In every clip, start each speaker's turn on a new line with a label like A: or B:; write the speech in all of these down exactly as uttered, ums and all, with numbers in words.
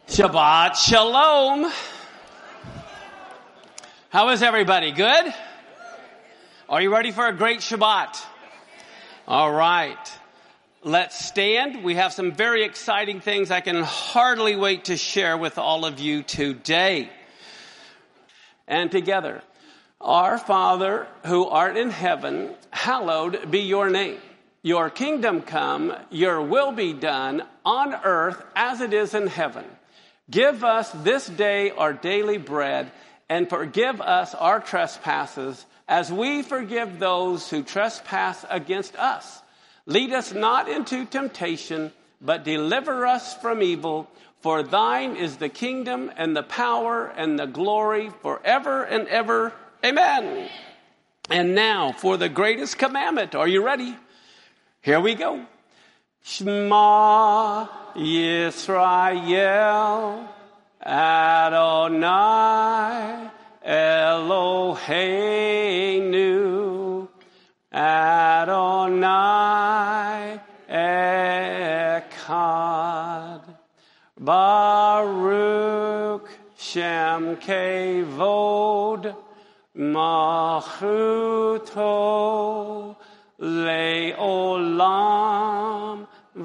A: Shabbat Shalom. How is everybody? Good? Are you ready for a great Shabbat? All right. Let's stand. We have some very exciting things I can hardly wait to share with all of you today. And together, our Father who art in heaven, hallowed be your name. Your kingdom come, your will be done on earth as it is in heaven. Give us this day our daily bread, and forgive us our trespasses, as we forgive those who trespass against us. Lead us not into temptation, but deliver us from evil. For thine is the kingdom and the power and the glory forever and ever. Amen. And now for the greatest commandment. Are you ready? Here we go. Shema Yisrael, Adonai Eloheinu, Adonai Echad, Baruch Shem Kevod, Malchuto Le'olam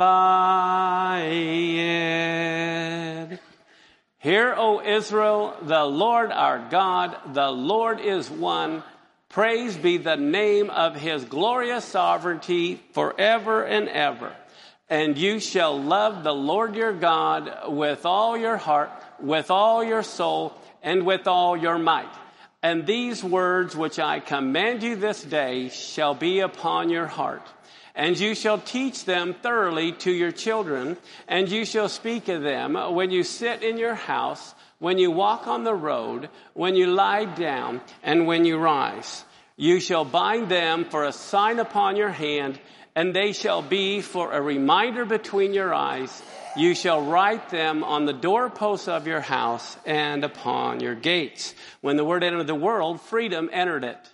A: Vayed. Hear, O Israel, the Lord our God, the Lord is one. Praise be the name of his glorious sovereignty forever and ever. And you shall love the Lord your God with all your heart, with all your soul, and with all your might. And these words which I command you this day shall be upon your heart. And you shall teach them thoroughly to your children, and you shall speak of them when you sit in your house, when you walk on the road, when you lie down, and when you rise. You shall bind them for a sign upon your hand, and they shall be for a reminder between your eyes. You shall write them on the doorposts of your house and upon your gates. When the word entered the world, freedom entered it.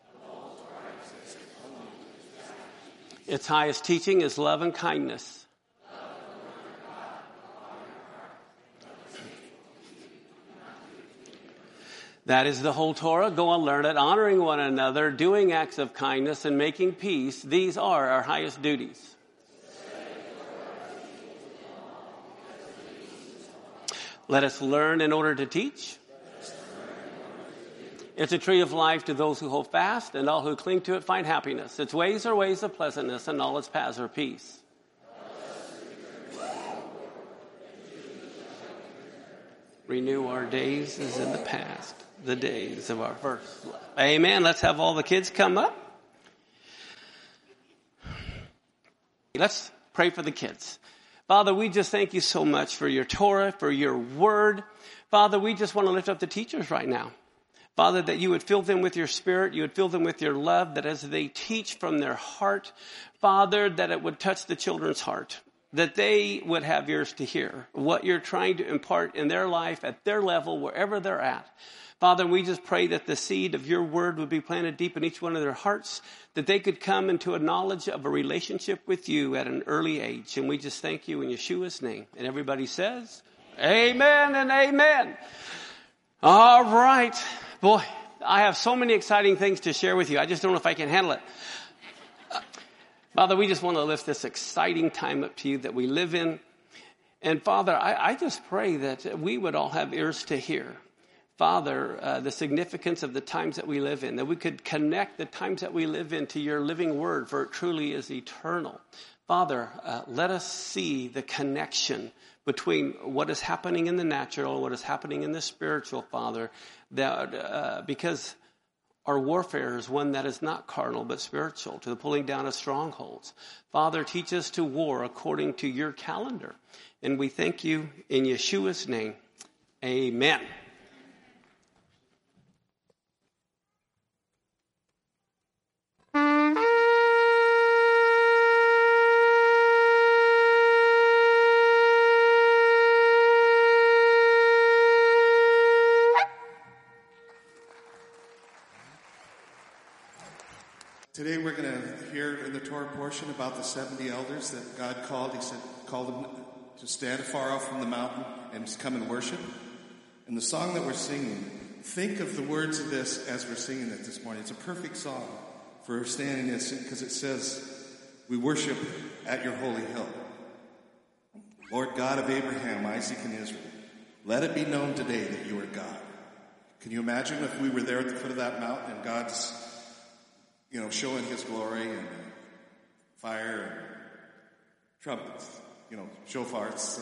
A: Its highest teaching is love and kindness. That is the whole Torah. Go and learn it, honoring one another, doing acts of kindness, and making peace. These are our highest duties. Let us learn in order to teach. It's a tree of life to those who hold fast, and all who cling to it find happiness. Its ways are ways of pleasantness, and all its paths are peace. Renew our days as in the past, the days of our first love. Amen. Let's have all the kids come up. Let's pray for the kids. Father, we just thank you so much for your Torah, for your word. Father, we just want to lift up the teachers right now. Father, that you would fill them with your spirit, you would fill them with your love, that as they teach from their heart, Father, that it would touch the children's heart, that they would have ears to hear what you're trying to impart in their life, at their level, wherever they're at. Father, we just pray that the seed of your word would be planted deep in each one of their hearts, that they could come into a knowledge of a relationship with you at an early age. And we just thank you in Yeshua's name. And everybody says, amen and amen. All right. Boy, I have so many exciting things to share with you. I just don't know if I can handle it. Father, we just want to lift this exciting time up to you that we live in. And Father, I, I just pray that we would all have ears to hear. Father, uh, the significance of the times that we live in, that we could connect the times that we live in to your living word, for it truly is eternal. Father, uh, let us see the connection between what is happening in the natural and what is happening in the spiritual, Father, that uh, because our warfare is one that is not carnal but spiritual, to the pulling down of strongholds. Father, teach us to war according to your calendar. And we thank you in Yeshua's name. Amen.
B: Today we're going to hear in the Torah portion about the seventy elders that God called. He said, called them to stand afar off from the mountain and just come and worship. And the song that we're singing, think of the words of this as we're singing it this morning. It's a perfect song for standing in, because it says, we worship at your holy hill. Lord God of Abraham, Isaac, and Israel, let it be known today that you are God. Can you imagine if we were there at the foot of that mountain and God's, you know, showing his glory and fire and trumpets, you know, shofars. So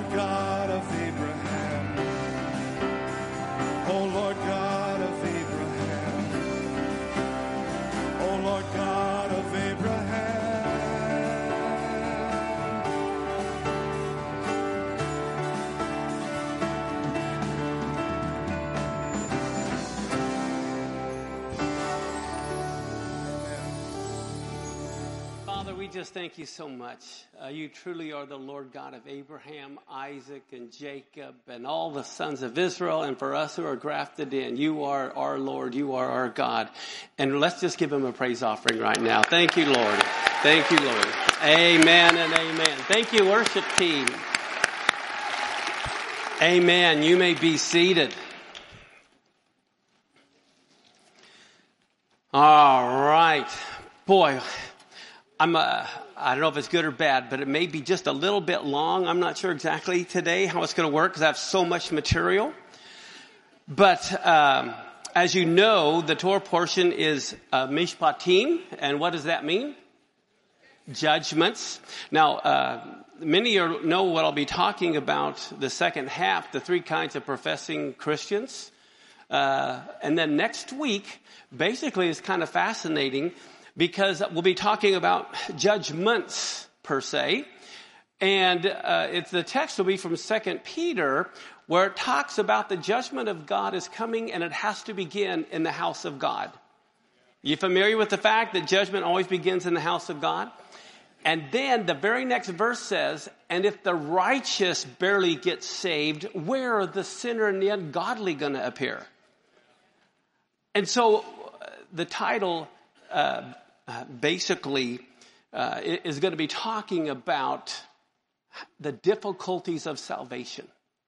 B: Lord God of Abraham. O Lord God of Abraham. O Lord God of Abraham.
A: Father, we just thank you so much. Uh, you truly are the Lord God of Abraham, Isaac, and Jacob, and all the sons of Israel. And for us who are grafted in, you are our Lord. You are our God. And let's just give him a praise offering right now. Thank you, Lord. Thank you, Lord. Amen and amen. Thank you, worship team. Amen. You may be seated. All right. Boy, I'm uh, I don't know if it's good or bad, but it may be just a little bit long. I'm not sure exactly today how it's going to work because I have so much material. But um, as you know, the Torah portion is uh, Mishpatim. And what does that mean? Judgments. Now, uh, many of you know what I'll be talking about the second half, the three kinds of professing Christians. Uh, and then next week, basically, is kind of fascinating because we'll be talking about judgments per se. And uh, it's the text will be from Second Peter, where it talks about the judgment of God is coming and it has to begin in the house of God. You familiar with the fact that judgment always begins in the house of God? And then the very next verse says, and if the righteous barely get saved, where are the sinner and the ungodly going to appear? And so uh, the title uh, uh, basically uh, is going to be talking about the difficulties of salvation.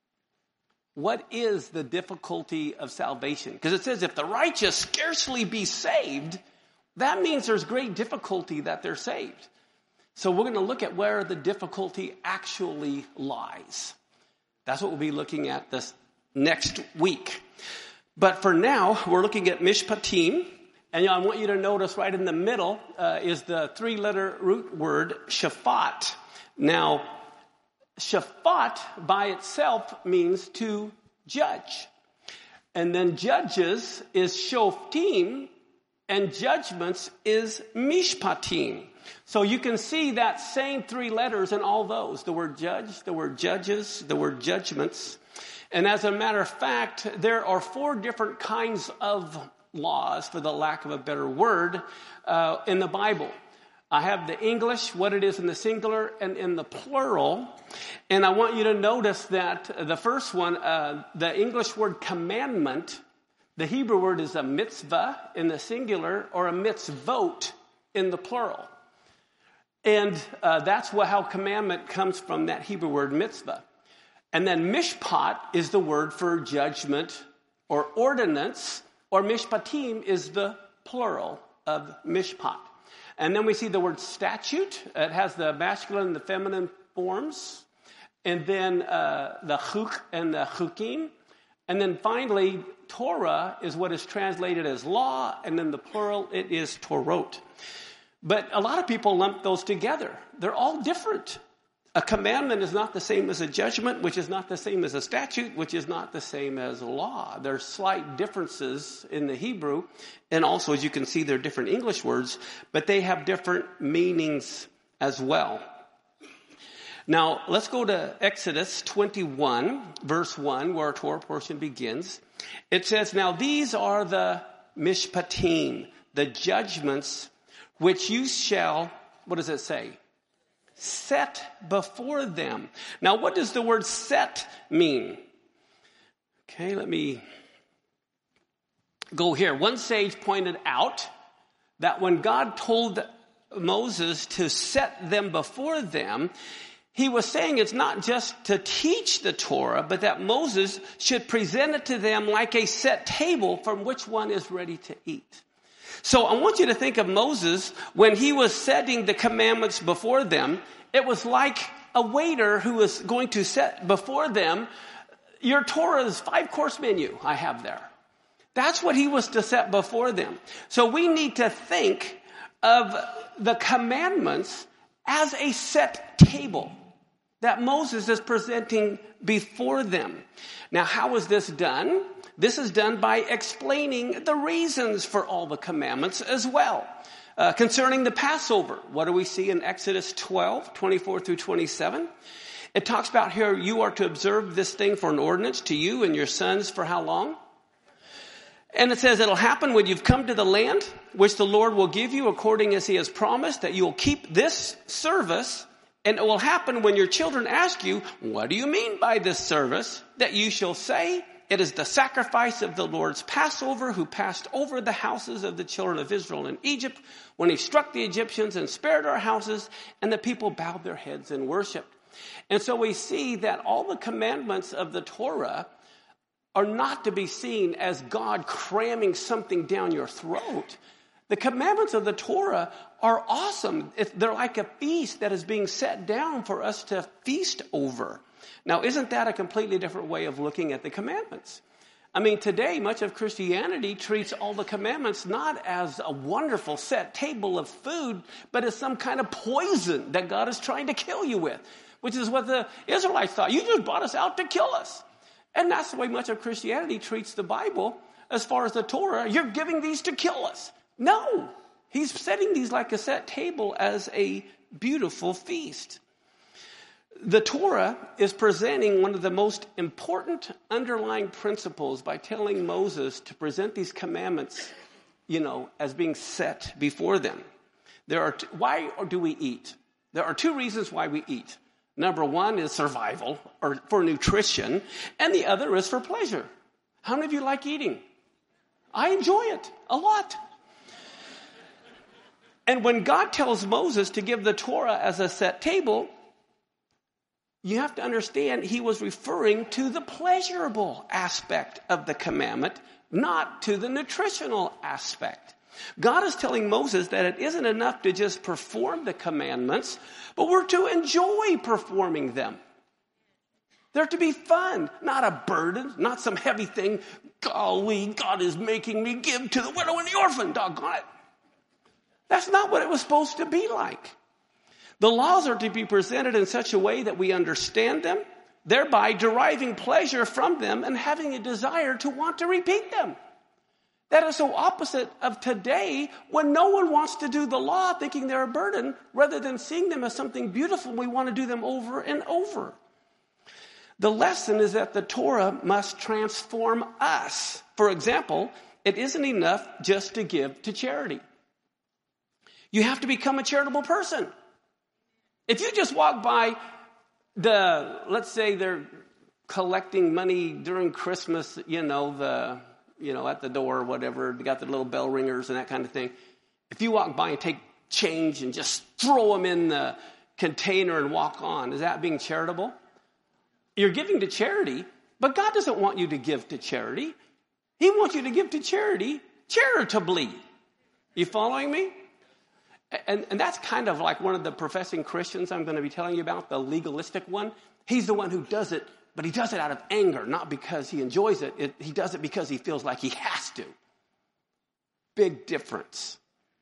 A: What is the difficulty of salvation? Because it says if the righteous scarcely be saved, that means there's great difficulty that they're saved. So we're going to look at where the difficulty actually lies. That's what we'll be looking at this next week. But for now, we're looking at Mishpatim. And you know, I want you to notice right in the middle uh, is the three-letter root word, Shaphat. Now, Shaphat by itself means to judge. And then judges is Shoftim, and judgments is Mishpatim. So you can see that same three letters in all those. The word judge, the word judges, the word judgments. And as a matter of fact, there are four different kinds of laws, for the lack of a better word, uh, in the Bible. I have the English, what it is in the singular, and in the plural. And I want you to notice that the first one, uh, the English word commandment, the Hebrew word is a mitzvah in the singular or a mitzvot in the plural. And uh, that's what, how commandment comes from that Hebrew word mitzvah. And then mishpat is the word for judgment or ordinance, or mishpatim is the plural of mishpat. And then we see the word statute. It has the masculine and the feminine forms. And then uh, the chuk and the chukim. And then finally, Torah is what is translated as law. And then the plural, it is Torot. But a lot of people lump those together. They're all different. A commandment is not the same as a judgment, which is not the same as a statute, which is not the same as law. There's slight differences in the Hebrew. And also, as you can see, they're different English words, but they have different meanings as well. Now, let's go to Exodus twenty-one, verse one, where our Torah portion begins. It says, now these are the mishpatim, the judgments, which you shall, what does it say? Set before them. Now, what does the word set mean? Okay, let me go here. One sage pointed out that when God told Moses to set them before them, he was saying it's not just to teach the Torah, but that Moses should present it to them like a set table from which one is ready to eat. So I want you to think of Moses when he was setting the commandments before them. It was like a waiter who was going to set before them your Torah's five-course menu I have there. That's what he was to set before them. So we need to think of the commandments as a set table that Moses is presenting before them. Now, how is this done? This is done by explaining the reasons for all the commandments as well. Uh, concerning the Passover, what do we see in Exodus twelve, twenty-four through twenty-seven? It talks about here, you are to observe this thing for an ordinance to you and your sons for how long? And it says it'll happen when you've come to the land, which the Lord will give you according as he has promised, that you will keep this service. And it will happen when your children ask you, what do you mean by this service? That you shall say, it is the sacrifice of the Lord's Passover, who passed over the houses of the children of Israel in Egypt when he struck the Egyptians and spared our houses, and the people bowed their heads and worshiped. And so we see that all the commandments of the Torah are not to be seen as God cramming something down your throat. The commandments of the Torah are awesome. They're like a feast that is being set down for us to feast over. Now, isn't that a completely different way of looking at the commandments? I mean, today, much of Christianity treats all the commandments not as a wonderful set table of food, but as some kind of poison that God is trying to kill you with, which is what the Israelites thought. You just brought us out to kill us. And that's the way much of Christianity treats the Bible as far as the Torah. You're giving these to kill us. No, he's setting these like a set table as a beautiful feast. The Torah is presenting one of the most important underlying principles by telling Moses to present these commandments, you know, as being set before them. There are t- why do we eat? There are two reasons why we eat. Number one is survival or for nutrition, and the other is for pleasure. How many of you like eating? I enjoy it a lot. And when God tells Moses to give the Torah as a set table, you have to understand he was referring to the pleasurable aspect of the commandment, not to the nutritional aspect. God is telling Moses that it isn't enough to just perform the commandments, but we're to enjoy performing them. They're to be fun, not a burden, not some heavy thing. Golly, God is making me give to the widow and the orphan, doggone it. That's not what it was supposed to be like. The laws are to be presented in such a way that we understand them, thereby deriving pleasure from them and having a desire to want to repeat them. That is so opposite of today, when no one wants to do the law thinking they're a burden, rather than seeing them as something beautiful. We want to do them over and over. The lesson is that the Torah must transform us. For example, it isn't enough just to give to charity. You have to become a charitable person. If you just walk by the, let's say they're collecting money during Christmas, you know, the, you know, at the door or whatever, they got the little bell ringers and that kind of thing. If you walk by and take change and just throw them in the container and walk on, is that being charitable? You're giving to charity, but God doesn't want you to give to charity. He wants you to give to charity charitably. You following me? And, and that's kind of like one of the professing Christians I'm going to be telling you about, the legalistic one. He's the one who does it, but he does it out of anger, not because he enjoys it. it he does it because he feels like he has to. Big difference.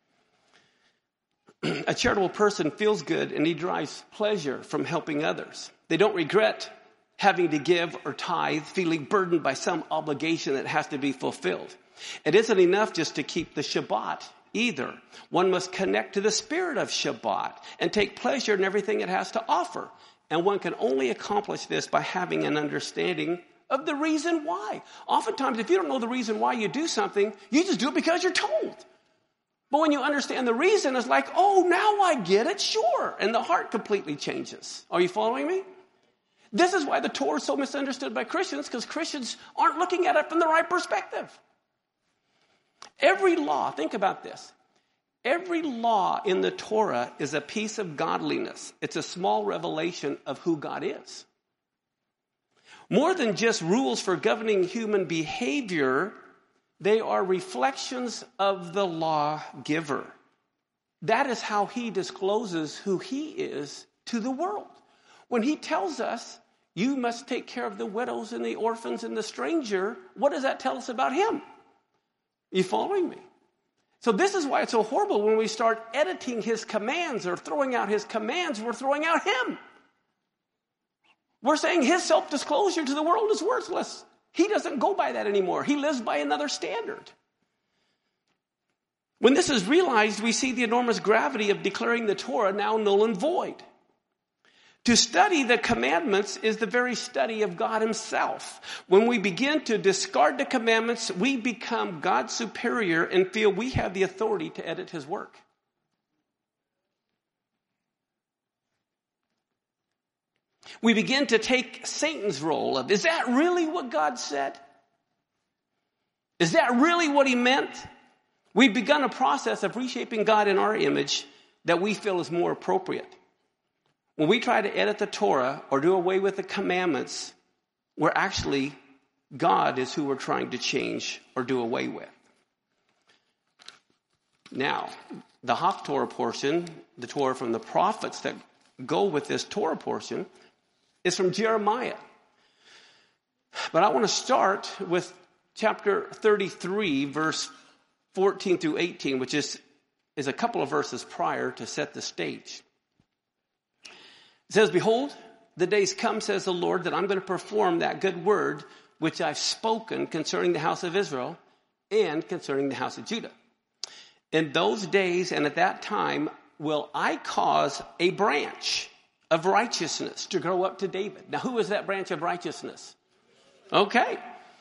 A: A charitable person feels good and he derives pleasure from helping others. They don't regret having to give or tithe, feeling burdened by some obligation that has to be fulfilled. It isn't enough just to keep the Shabbat either. One must connect to the spirit of Shabbat and take pleasure in everything it has to offer. And one can only accomplish this by having an understanding of the reason why. Oftentimes, if you don't know the reason why you do something, you just do it because you're told. But when you understand the reason, it's like, oh, now I get it, sure. And the heart completely changes. Are you following me? This is why the Torah is so misunderstood by Christians, because Christians aren't looking at it from the right perspective. Every law, think about this. Every law in the Torah is a piece of godliness. It's a small revelation of who God is. More than just rules for governing human behavior, they are reflections of the lawgiver. That is how he discloses who he is to the world. When he tells us, you must take care of the widows and the orphans and the stranger, what does that tell us about him? You following me? So this is why it's so horrible when we start editing his commands or throwing out his commands, we're throwing out him. We're saying his self-disclosure to the world is worthless. He doesn't go by that anymore. He lives by another standard. When this is realized, we see the enormous gravity of declaring the Torah now null and void. To study the commandments is the very study of God himself. When we begin to discard the commandments, we become God's superior and feel we have the authority to edit his work. We begin to take Satan's role of, is that really what God said? Is that really what he meant? We've begun a process of reshaping God in our image that we feel is more appropriate. When we try to edit the Torah or do away with the commandments, we're actually, God is who we're trying to change or do away with. Now, the Haftorah portion, the Torah from the prophets that go with this Torah portion, is from Jeremiah. But I want to start with chapter thirty-three, verse fourteen through eighteen, which is, is a couple of verses prior to set the stage. It says, behold, the days come, says the Lord, that I'm going to perform that good word which I've spoken concerning the house of Israel and concerning the house of Judah. In those days and at that time will I cause a branch of righteousness to grow up to David. Now, who is that branch of righteousness? Okay.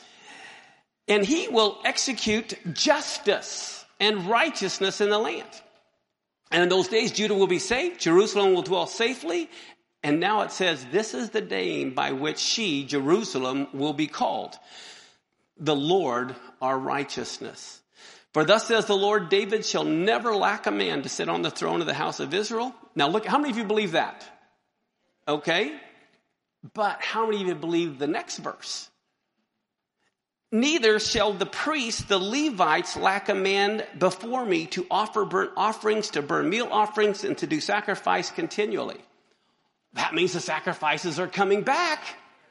A: And he will execute justice and righteousness in the land. And in those days, Judah will be saved. Jerusalem will dwell safely. And now it says, this is the name by which she, Jerusalem, will be called. The Lord, our righteousness. For thus says the Lord, David shall never lack a man to sit on the throne of the house of Israel. Now look, how many of you believe that? Okay. But how many of you believe the next verse? Neither shall the priests, the Levites, lack a man before me to offer burnt offerings, to burn meal offerings, and to do sacrifice continually. That means the sacrifices are coming back.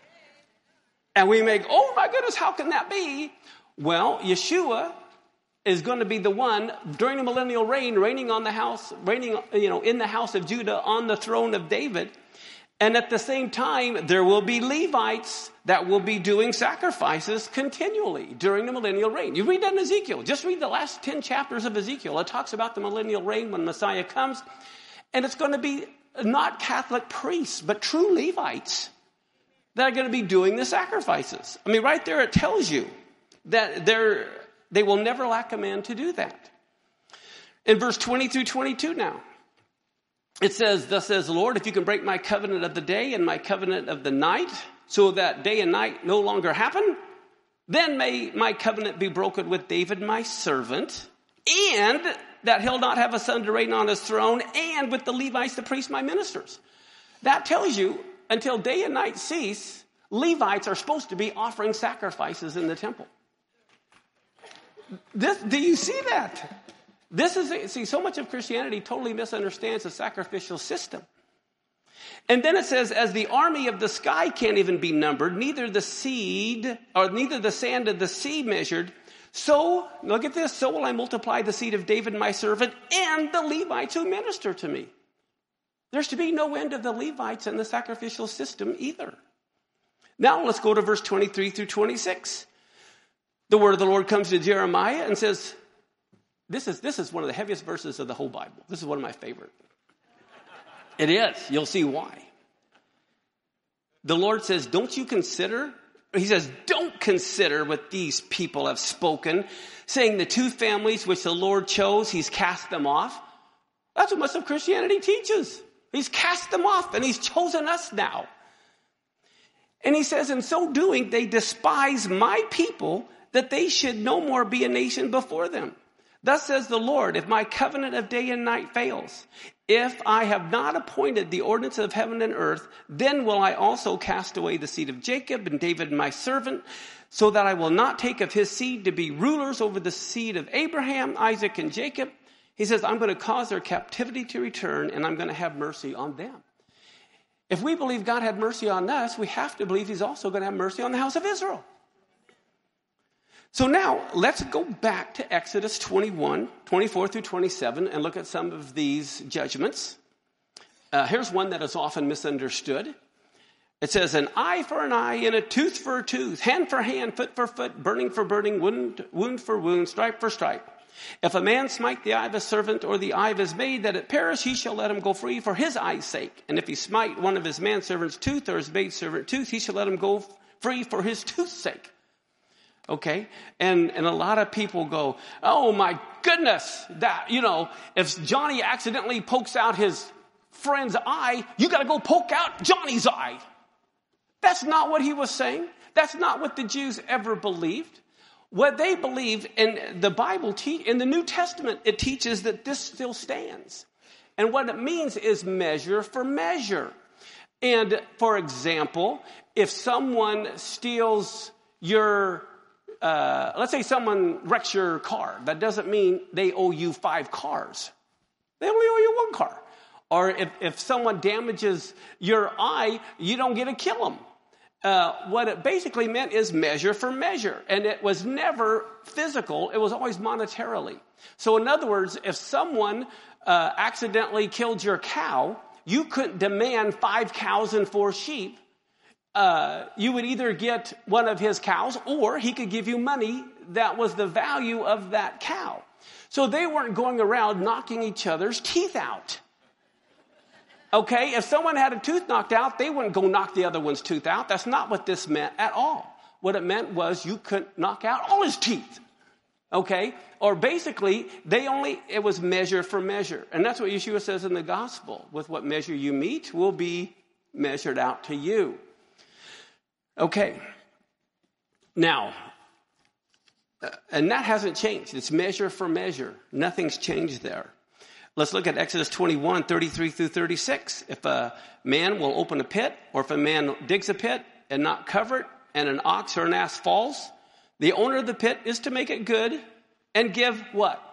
A: And we make, oh my goodness, how can that be? Well, Yeshua is going to be the one during the millennial reign, reigning on the house, reigning, you know, in the house of Judah on the throne of David. And at the same time, there will be Levites that will be doing sacrifices continually during the millennial reign. You read that in Ezekiel. Just read the last ten chapters of Ezekiel. It talks about the millennial reign when Messiah comes. And it's going to be not Catholic priests, but true Levites that are going to be doing the sacrifices. I mean, right there it tells you that they're, they will never lack a man to do that. In verse twenty through twenty-two now. It says, thus says the Lord, if you can break my covenant of the day and my covenant of the night, so that day and night no longer happen, then may my covenant be broken with David my servant, and that he'll not have a son to reign on his throne, and with the Levites, the priests, my ministers. That tells you, until day and night cease, Levites are supposed to be offering sacrifices in the temple. This, do you see that? This is, see, so much of Christianity totally misunderstands the sacrificial system. And then it says, as the army of the sky can't even be numbered, neither the seed, or neither the sand of the sea measured, so, look at this, so will I multiply the seed of David my servant and the Levites who minister to me. There's to be no end of the Levites in the sacrificial system either. Now let's go to verse twenty-three through twenty-six. The word of the Lord comes to Jeremiah and says, this is, this is one of the heaviest verses of the whole Bible. This is one of my favorite. It is. You'll see why. The Lord says, don't you consider, he says, don't consider what these people have spoken, saying the two families which the Lord chose, he's cast them off. That's what much of Christianity teaches. He's cast them off and he's chosen us now. And he says, in so doing, they despise my people, that they should no more be a nation before them. Thus says the Lord, if my covenant of day and night fails, if I have not appointed the ordinance of heaven and earth, then will I also cast away the seed of Jacob and David my servant, so that I will not take of his seed to be rulers over the seed of Abraham, Isaac, and Jacob. He says, I'm going to cause their captivity to return, and I'm going to have mercy on them. If we believe God had mercy on us, we have to believe he's also going to have mercy on the house of Israel. So now, let's go back to Exodus twenty-one, twenty-four through twenty-seven, and look at some of these judgments. Uh, here's one that is often misunderstood. It says an eye for an eye and a tooth for a tooth, hand for hand, foot for foot, burning for burning, wound, wound for wound, stripe for stripe. If a man smite the eye of his servant or the eye of his maid that it perish, he shall let him go free for his eye's sake. And if he smite one of his manservant's tooth or his maidservant tooth, he shall let him go free for his tooth's sake. Okay? And, and a lot of people go, oh my goodness, that, you know, if Johnny accidentally pokes out his friend's eye, you got to go poke out Johnny's eye. That's not what he was saying. That's not what the Jews ever believed. What they believe in the Bible, te- in the New Testament, it teaches that this still stands. And what it means is measure for measure. And for example, if someone steals your, uh, let's say someone wrecks your car, that doesn't mean they owe you five cars. They only owe you one car. Or if, if someone damages your eye, you don't get to kill them. Uh, what it basically meant is measure for measure. And it was never physical. It was always monetarily. So in other words, if someone uh, accidentally killed your cow, you couldn't demand five cows and four sheep. Uh, you would either get one of his cows or he could give you money that was the value of that cow. So they weren't going around knocking each other's teeth out. Okay, if someone had a tooth knocked out, they wouldn't go knock the other one's tooth out. That's not what this meant at all. What it meant was you couldn't knock out all his teeth. Okay, or basically, they only, it was measure for measure. And that's what Yeshua says in the gospel. With what measure you meet will be measured out to you. Okay, now, uh, and that hasn't changed. It's measure for measure. Nothing's changed there. Let's look at Exodus twenty-one, thirty-three through thirty-six. If a man will open a pit, or if a man digs a pit and not cover it, and an ox or an ass falls, the owner of the pit is to make it good and give what?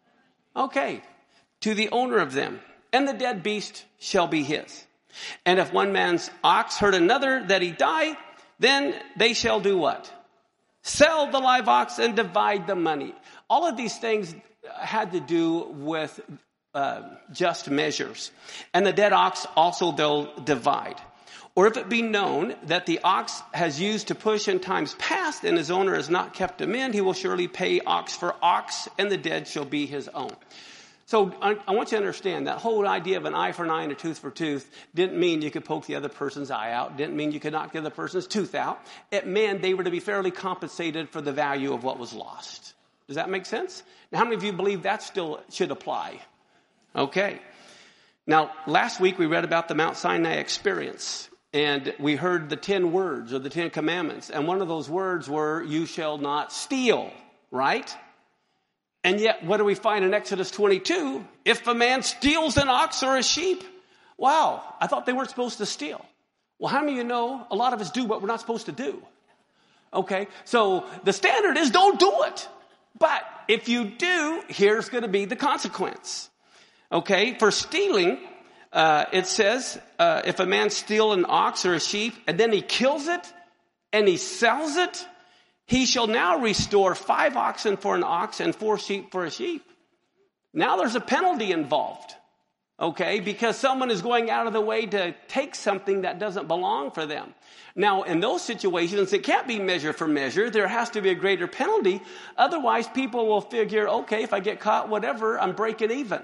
A: Okay, to the owner of them. And the dead beast shall be his. And if one man's ox hurt another that he die, then they shall do what? Sell the live ox and divide the money. All of these things had to do with Uh, just measures. And the dead ox also they'll divide. Or if it be known that the ox has used to push in times past and his owner has not kept him in, he will surely pay ox for ox and the dead shall be his own. So I, I want you to understand that whole idea of an eye for an eye and a tooth for tooth didn't mean you could poke the other person's eye out. Didn't mean you could knock the other person's tooth out. It meant they were to be fairly compensated for the value of what was lost. Does that make sense? Now, how many of you believe that still should apply? Okay. Now, last week we read about the Mount Sinai experience, and we heard the ten words or the ten commandments, and one of those words were, you shall not steal, right? And yet, what do we find in Exodus twenty-two? If a man steals an ox or a sheep, wow, I thought they weren't supposed to steal. Well, how many of you know a lot of us do what we're not supposed to do? Okay, so the standard is don't do it. But if you do, here's going to be the consequence. Okay, for stealing, uh, it says, uh, if a man steal an ox or a sheep and then he kills it and he sells it, he shall now restore five oxen for an ox and four sheep for a sheep. Now there's a penalty involved. Okay, because someone is going out of the way to take something that doesn't belong for them. Now, in those situations, it can't be measure for measure. There has to be a greater penalty. Otherwise, people will figure, okay, if I get caught, whatever, I'm breaking even.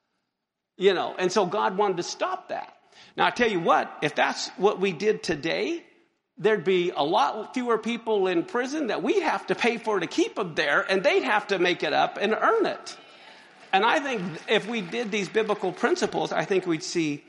A: You know, and so God wanted to stop that. Now, I tell you what, if that's what we did today, there'd be a lot fewer people in prison that we'd have to pay for to keep them there, and they'd have to make it up and earn it. And I think if we did these biblical principles, I think we'd see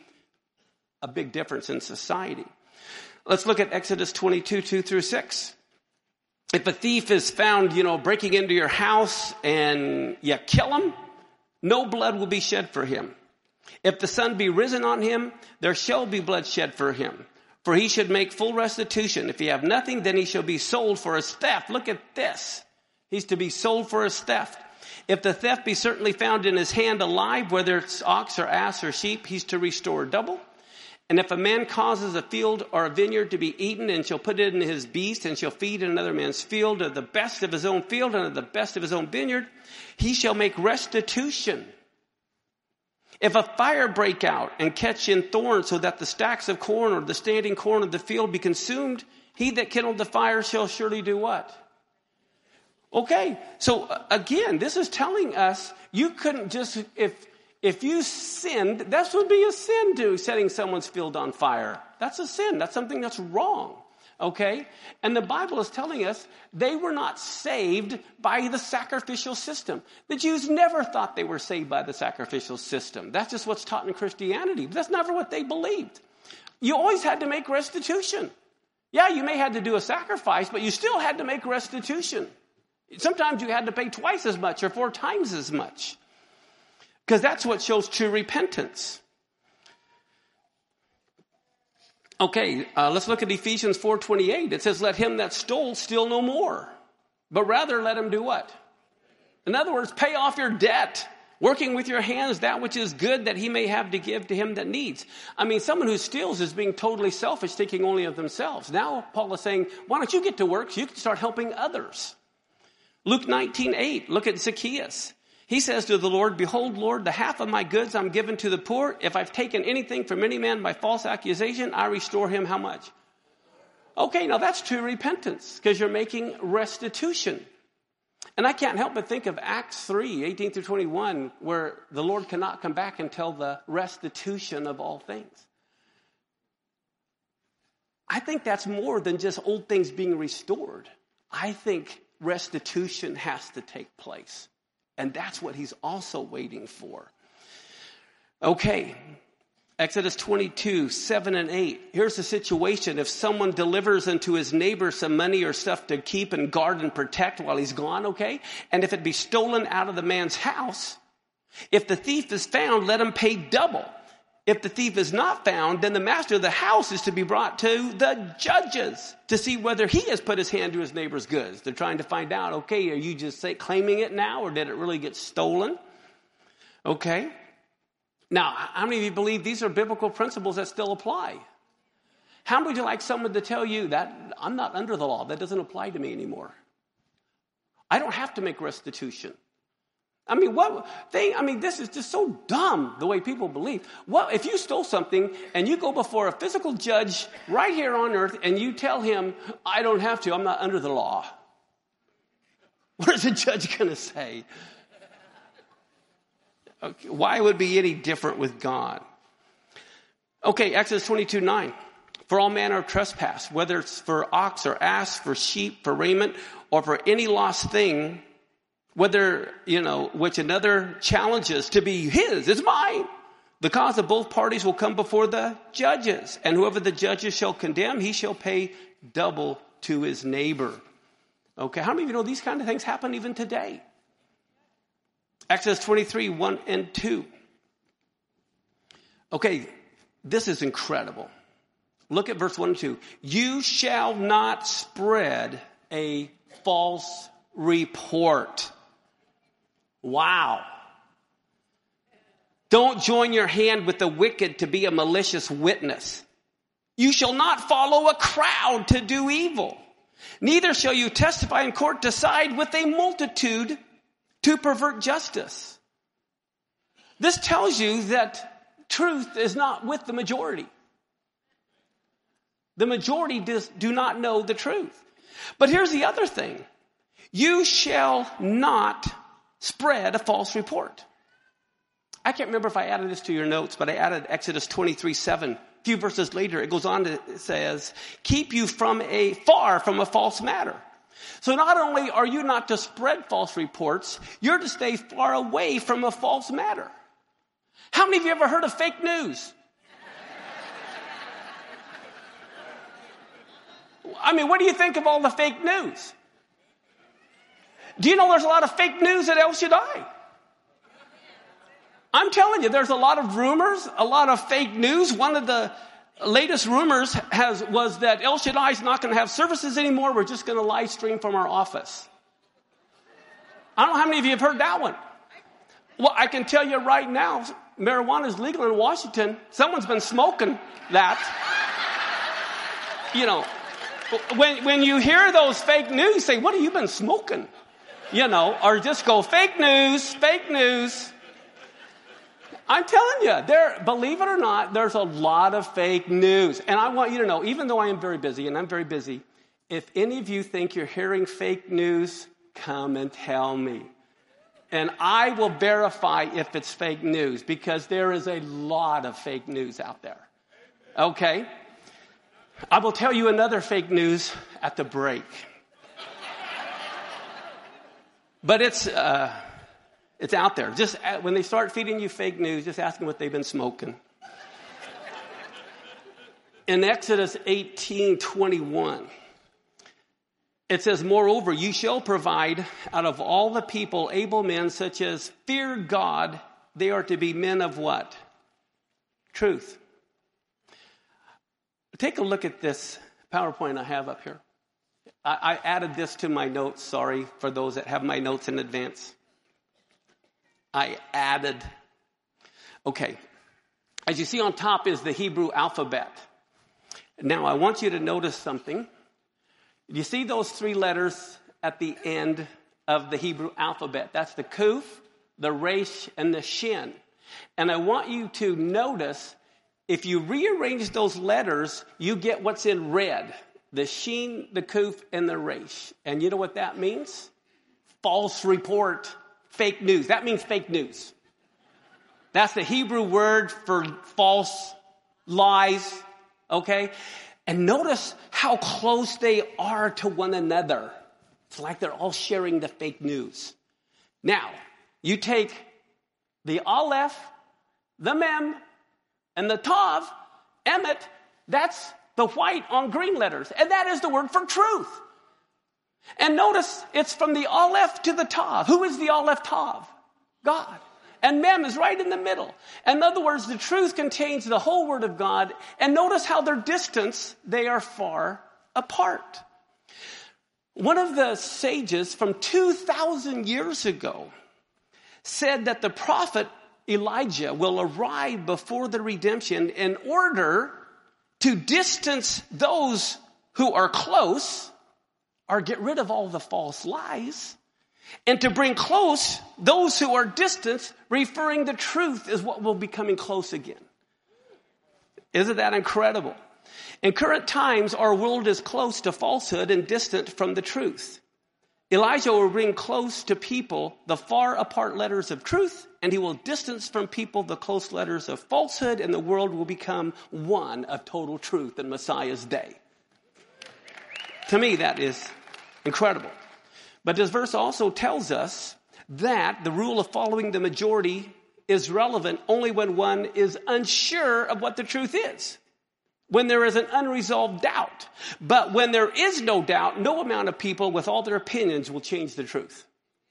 A: a big difference in society. Let's look at Exodus twenty-two, two through six. If a thief is found, you know, breaking into your house and you kill him, no blood will be shed for him. If the sun be risen on him, there shall be blood shed for him. For he should make full restitution. If he have nothing, then he shall be sold for his theft. Look at this. He's to be sold for his theft. If the theft be certainly found in his hand alive, whether it's ox or ass or sheep, he's to restore double. And if a man causes a field or a vineyard to be eaten, and shall put it in his beast, and shall feed in another man's field, of the best of his own field and of the best of his own vineyard, he shall make restitution. If a fire break out and catch in thorns so that the stacks of corn or the standing corn of the field be consumed, he that kindled the fire shall surely do what? Okay, so uh, again, this is telling us you couldn't just, if if you sinned, that would be a sin to setting someone's field on fire. That's a sin. That's something that's wrong. Okay? And the Bible is telling us they were not saved by the sacrificial system. The Jews never thought they were saved by the sacrificial system. That's just what's taught in Christianity. That's never what they believed. You always had to make restitution. Yeah, you may have to do a sacrifice, but you still had to make restitution. Sometimes you had to pay twice as much or four times as much. Because that's what shows true repentance. Okay, uh, let's look at Ephesians four twenty-eight. It says, let him that stole steal no more, but rather let him do what? In other words, pay off your debt, working with your hands that which is good that he may have to give to him that needs. I mean, someone who steals is being totally selfish, thinking only of themselves. Now, Paul is saying, why don't you get to work so you can start helping others? Luke nineteen eight, look at Zacchaeus. He says to the Lord, behold, Lord, the half of my goods I'm given to the poor. If I've taken anything from any man by false accusation, I restore him how much? Okay, now that's true repentance because you're making restitution. And I can't help but think of Acts three, eighteen through twenty-one, where the Lord cannot come back until the restitution of all things. I think that's more than just old things being restored. I think restitution has to take place. And that's what he's also waiting for. Okay, Exodus twenty-two, seven and eight. Here's the situation. If someone delivers unto his neighbor some money or stuff to keep and guard and protect while he's gone, okay? And if it be stolen out of the man's house, if the thief is found, let him pay double. If the thief is not found, then the master of the house is to be brought to the judges to see whether he has put his hand to his neighbor's goods. They're trying to find out, okay, are you just say, claiming it now or did it really get stolen? Okay. Now, how many of you believe these are biblical principles that still apply? How many would you like someone to tell you that I'm not under the law? That doesn't apply to me anymore. I don't have to make restitution. I mean, what thing? I mean, this is just so dumb the way people believe. Well, if you stole something and you go before a physical judge right here on earth and you tell him, I don't have to, I'm not under the law. What is the judge going to say? Okay, why would it be any different with God? Okay, Exodus twenty-two nine. For all manner of trespass, whether it's for ox or ass, for sheep, for raiment, or for any lost thing, whether, you know, which another challenges to be his, it's mine. The cause of both parties will come before the judges. And whoever the judges shall condemn, he shall pay double to his neighbor. Okay, how many of you know these kind of things happen even today? Exodus twenty-three, one and two. Okay, this is incredible. Look at verse one and two. You shall not spread a false report. Wow. Don't join your hand with the wicked to be a malicious witness. You shall not follow a crowd to do evil. Neither shall you testify in court to side with a multitude to pervert justice. This tells you that truth is not with the majority. The majority does, do not know the truth. But here's the other thing. You shall not spread a false report. I can't remember if I added this to your notes, but I added Exodus twenty-three seven. A few verses later, it goes on to, it says, keep you from a far from a false matter. So not only are you not to spread false reports, you're to stay far away from a false matter. How many of you ever heard of fake news? I mean, what do you think of all the fake news? Do you know there's a lot of fake news at El Shaddai? I'm telling you, there's a lot of rumors, a lot of fake news. One of the latest rumors has was that El Shaddai is not going to have services anymore. We're just going to live stream from our office. I don't know how many of you have heard that one. Well, I can tell you right now, marijuana is legal in Washington. Someone's been smoking that. You know, when when you hear those fake news, say, what have you been smoking? You know, or just go fake news, fake news. I'm telling you, there, believe it or not, there's a lot of fake news. And I want you to know, even though I am very busy, and I'm very busy, if any of you think you're hearing fake news, come and tell me. And I will verify if it's fake news, because there is a lot of fake news out there. Okay? I will tell you another fake news at the break. But it's... Uh, It's out there. Just when they start feeding you fake news, just ask them what they've been smoking. In Exodus eighteen twenty-one, it says, moreover, you shall provide out of all the people able men such as fear God. They are to be men of what? Truth. Take a look at this PowerPoint I have up here. I, I added this to my notes. Sorry for those that have my notes in advance. I added. Okay. As you see on top is the Hebrew alphabet. Now, I want you to notice something. You see those three letters at the end of the Hebrew alphabet? That's the Kuf, the Resh, and the Shin. And I want you to notice, if you rearrange those letters, you get what's in red. The Shin, the Kuf, and the Resh. And you know what that means? False report. Fake news. That means fake news. That's the Hebrew word for false, lies. Okay? And notice how close they are to one another. It's like they're all sharing the fake news. Now, you take the Aleph, the Mem, and the Tav, Emet, that's the white on green letters. And that is the word for truth. And notice it's from the Aleph to the Tav. Who is the Aleph Tav? God. And Mem is right in the middle. In other words, the truth contains the whole word of God. And notice how their distance, they are far apart. One of the sages from two thousand years ago said that the prophet Elijah will arrive before the redemption in order to distance those who are close, or get rid of all the false lies, and to bring close those who are distant, referring the truth is what will be coming close again. Isn't that incredible? In current times, our world is close to falsehood and distant from the truth. Elijah will bring close to people the far apart letters of truth, and he will distance from people the close letters of falsehood, and the world will become one of total truth in Messiah's day. To me, that is incredible. But this verse also tells us that the rule of following the majority is relevant only when one is unsure of what the truth is, when there is an unresolved doubt. But when there is no doubt, no amount of people with all their opinions will change the truth.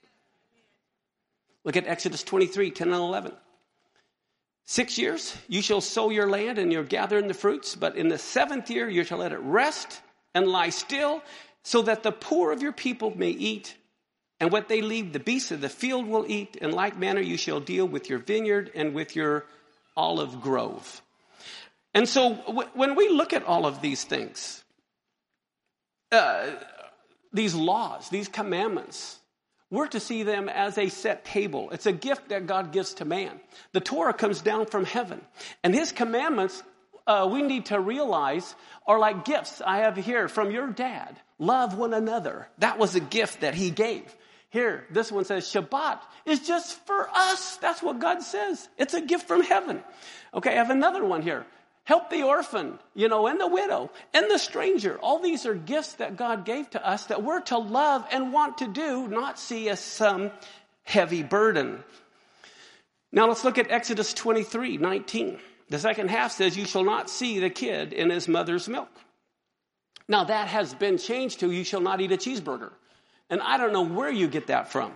A: Look at Exodus twenty-three, ten and eleven. Six years you shall sow your land and you'll gather in the fruits, but in the seventh year you shall let it rest and lie still, so that the poor of your people may eat, and what they leave the beasts of the field will eat. In like manner you shall deal with your vineyard and with your olive grove. And so w- when we look at all of these things, uh, these laws, these commandments, we're to see them as a set table. It's a gift that God gives to man. The Torah comes down from heaven, and his commandments, uh, we need to realize, are like gifts I have here from your dad. Love one another. That was a gift that he gave. Here, this one says Shabbat is just for us. That's what God says. It's a gift from heaven. Okay, I have another one here. Help the orphan, you know, and the widow, and the stranger. All these are gifts that God gave to us that we're to love and want to do, not see as some heavy burden. Now let's look at Exodus twenty-three, nineteen. The second half says, you shall not see the kid in his mother's milk. Now that has been changed to, you shall not eat a cheeseburger. And I don't know where you get that from.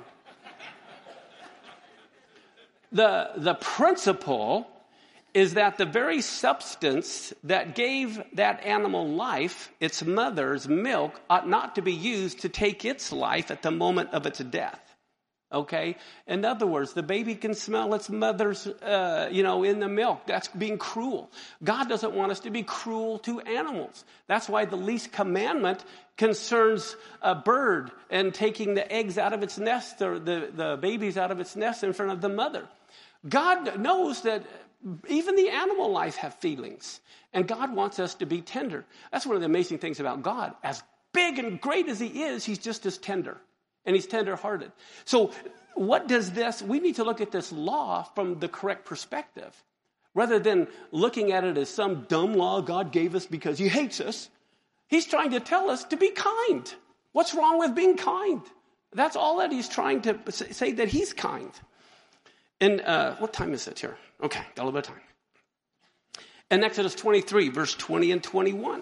A: The, the principle is that the very substance that gave that animal life, its mother's milk, ought not to be used to take its life at the moment of its death. Okay? In other words, the baby can smell its mother's, uh, you know, in the milk. That's being cruel. God doesn't want us to be cruel to animals. That's why the least commandment concerns a bird and taking the eggs out of its nest, or the, the babies out of its nest in front of the mother. God knows that even the animal life have feelings. And God wants us to be tender. That's one of the amazing things about God. As big and great as he is, he's just as tender. And he's tender-hearted. So what does this, we need to look at this law from the correct perspective. Rather than looking at it as some dumb law God gave us because he hates us. He's trying to tell us to be kind. What's wrong with being kind? That's all that he's trying to say, that he's kind. And uh, what time is it here? Okay, got a little bit of time. In Exodus twenty-three, verse twenty and twenty-one.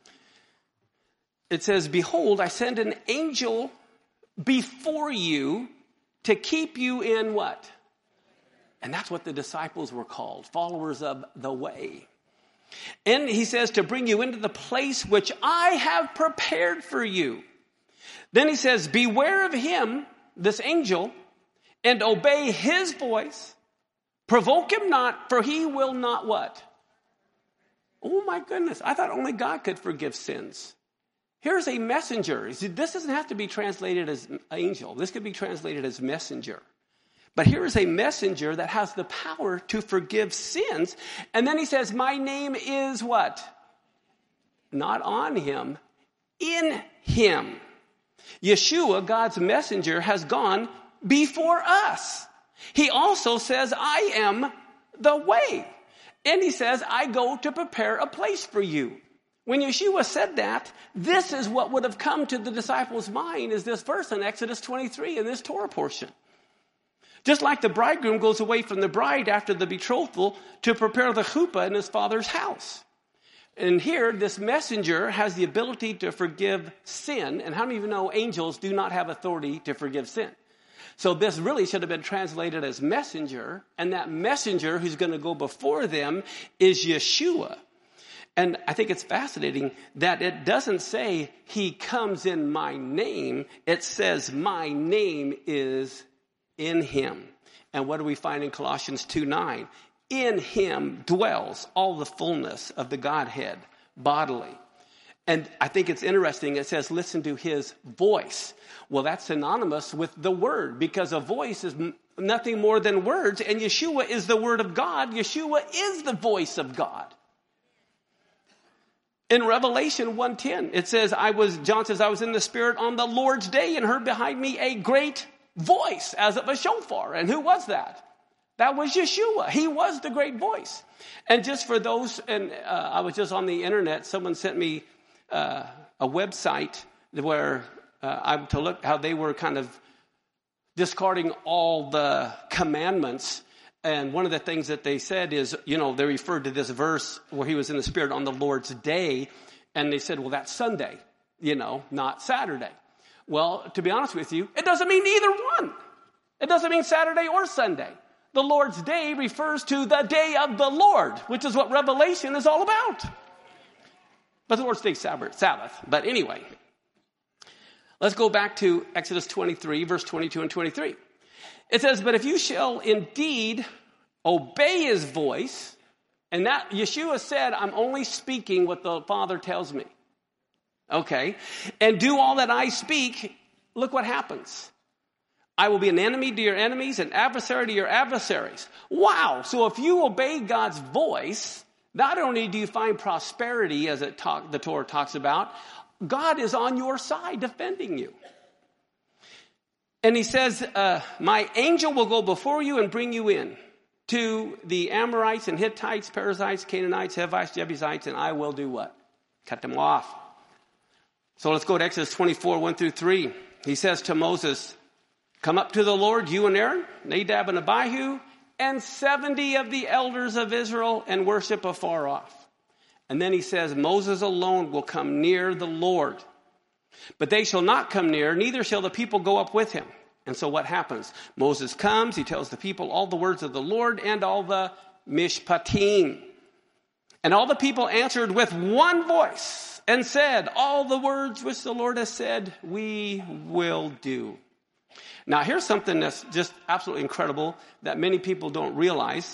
A: It says, behold, I send an angel before you to keep you in what? And that's what the disciples were called, followers of the way. And he says to bring you into the place which I have prepared for you. Then he says, beware of him, this angel, and obey his voice. Provoke him not, for he will not what? Oh my goodness, I thought only God could forgive sins. Here's a messenger. This doesn't have to be translated as angel. This could be translated as messenger. But here is a messenger that has the power to forgive sins. And then he says, my name is what? Not on him, in him. Yeshua, God's messenger, has gone before us. He also says, I am the way. And he says, I go to prepare a place for you. When Yeshua said that, this is what would have come to the disciples' mind, is this verse in Exodus twenty-three in this Torah portion. Just like the bridegroom goes away from the bride after the betrothal to prepare the chuppah in his father's house. And here, this messenger has the ability to forgive sin. And how many of you know angels do not have authority to forgive sin? So this really should have been translated as messenger. And that messenger who's going to go before them is Yeshua. And I think it's fascinating that it doesn't say he comes in my name. It says my name is in him. And what do we find in Colossians two nine? In him dwells all the fullness of the Godhead bodily. And I think it's interesting. It says, listen to his voice. Well, that's synonymous with the word, because a voice is nothing more than words. And Yeshua is the word of God. Yeshua is the voice of God. In Revelation one ten, it says, I was, John says, I was in the Spirit on the Lord's day and heard behind me a great voice as of a shofar. And who was that? That was Yeshua. He was the great voice. And just for those, and uh, I was just on the internet, someone sent me uh, a website where uh, I'm to look how they were kind of discarding all the commandments. And one of the things that they said is, you know, they referred to this verse where he was in the Spirit on the Lord's day. And they said, well, that's Sunday, you know, not Saturday. Well, to be honest with you, it doesn't mean either one. It doesn't mean Saturday or Sunday. The Lord's day refers to the day of the Lord, which is what Revelation is all about. But the Lord's day is Sabbath. But anyway, let's go back to Exodus twenty-three, verse twenty-two and twenty-three. It says, but if you shall indeed obey his voice, and that Yeshua said, I'm only speaking what the Father tells me. Okay. And do all that I speak, look what happens. I will be an enemy to your enemies, an adversary to your adversaries. Wow. So if you obey God's voice, not only do you find prosperity, as it talk, the Torah talks about, God is on your side defending you. And he says, uh, my angel will go before you and bring you in to the Amorites and Hittites, Perizzites, Canaanites, Hivites, Jebusites, and I will do what? Cut them off. So let's go to Exodus twenty-four, one through three. He says to Moses, come up to the Lord, you and Aaron, Nadab and Abihu, and seventy of the elders of Israel, and worship afar off. And then he says, Moses alone will come near the Lord. But they shall not come near, neither shall the people go up with him. And so what happens? Moses comes, he tells the people all the words of the Lord and all the mishpatim. And all the people answered with one voice and said, all the words which the Lord has said, we will do. Now here's something that's just absolutely incredible that many people don't realize.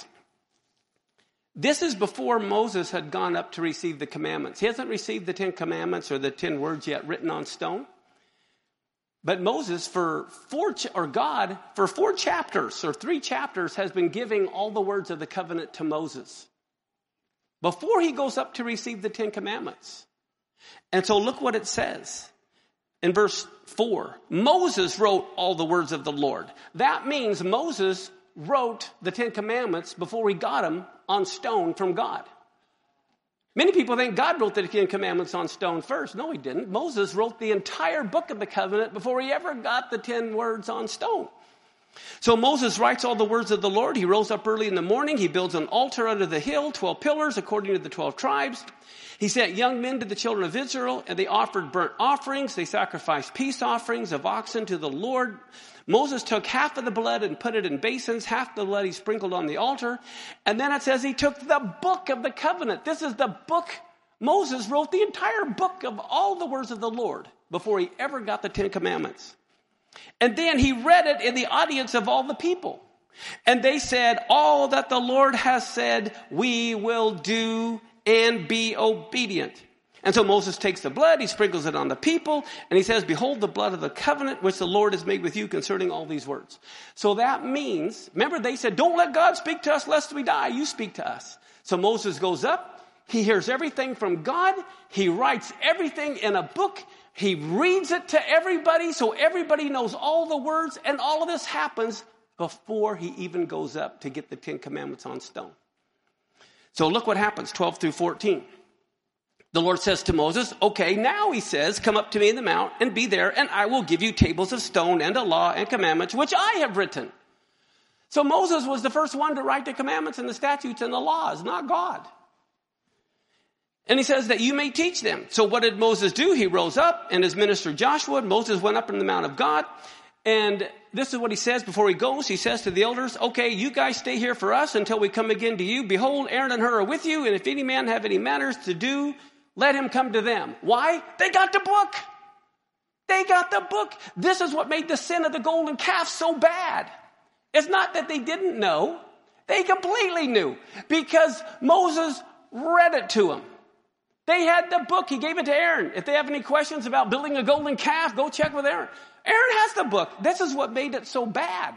A: This is before Moses had gone up to receive the commandments. He hasn't received the Ten Commandments or the ten words yet written on stone. But Moses, for four, or God, for four chapters or three chapters, has been giving all the words of the covenant to Moses before he goes up to receive the Ten Commandments. And so look what it says in verse four. Moses wrote all the words of the Lord. That means Moses wrote the Ten Commandments before he got them on stone from God. Many people think God wrote the Ten Commandments on stone first. No, he didn't. Moses wrote the entire book of the covenant before he ever got the ten words on stone. So Moses writes all the words of the Lord. He rose up early in the morning. He builds an altar under the hill, twelve pillars according to the twelve tribes. He sent young men to the children of Israel, and they offered burnt offerings. They sacrificed peace offerings of oxen to the Lord. Moses took half of the blood and put it in basins. Half the blood he sprinkled on the altar. And then it says he took the book of the covenant. This is the book. Moses wrote the entire book of all the words of the Lord before he ever got the Ten Commandments. And then he read it in the audience of all the people. And they said, all that the Lord has said, we will do and be obedient. And so Moses takes the blood, he sprinkles it on the people, and he says, behold the blood of the covenant which the Lord has made with you concerning all these words. So that means, remember they said, don't let God speak to us lest we die. You speak to us. So Moses goes up, he hears everything from God, he writes everything in a book, he reads it to everybody so everybody knows all the words, and all of this happens before he even goes up to get the Ten Commandments on stone. So look what happens, twelve through fourteen. The Lord says to Moses, okay, now he says, come up to me in the mount and be there, and I will give you tables of stone and a law and commandments, which I have written. So Moses was the first one to write the commandments and the statutes and the laws, not God. And he says that you may teach them. So what did Moses do? He rose up, and his minister Joshua, Moses went up in the mount of God. And this is what he says before he goes. He says to the elders, okay, you guys stay here for us until we come again to you. Behold, Aaron and Hur are with you. And if any man have any matters to do, let him come to them. Why? They got the book. They got the book. This is what made the sin of the golden calf so bad. It's not that they didn't know. They completely knew because Moses read it to them. They had the book. He gave it to Aaron. If they have any questions about building a golden calf, go check with Aaron. Aaron has the book. This is what made it so bad.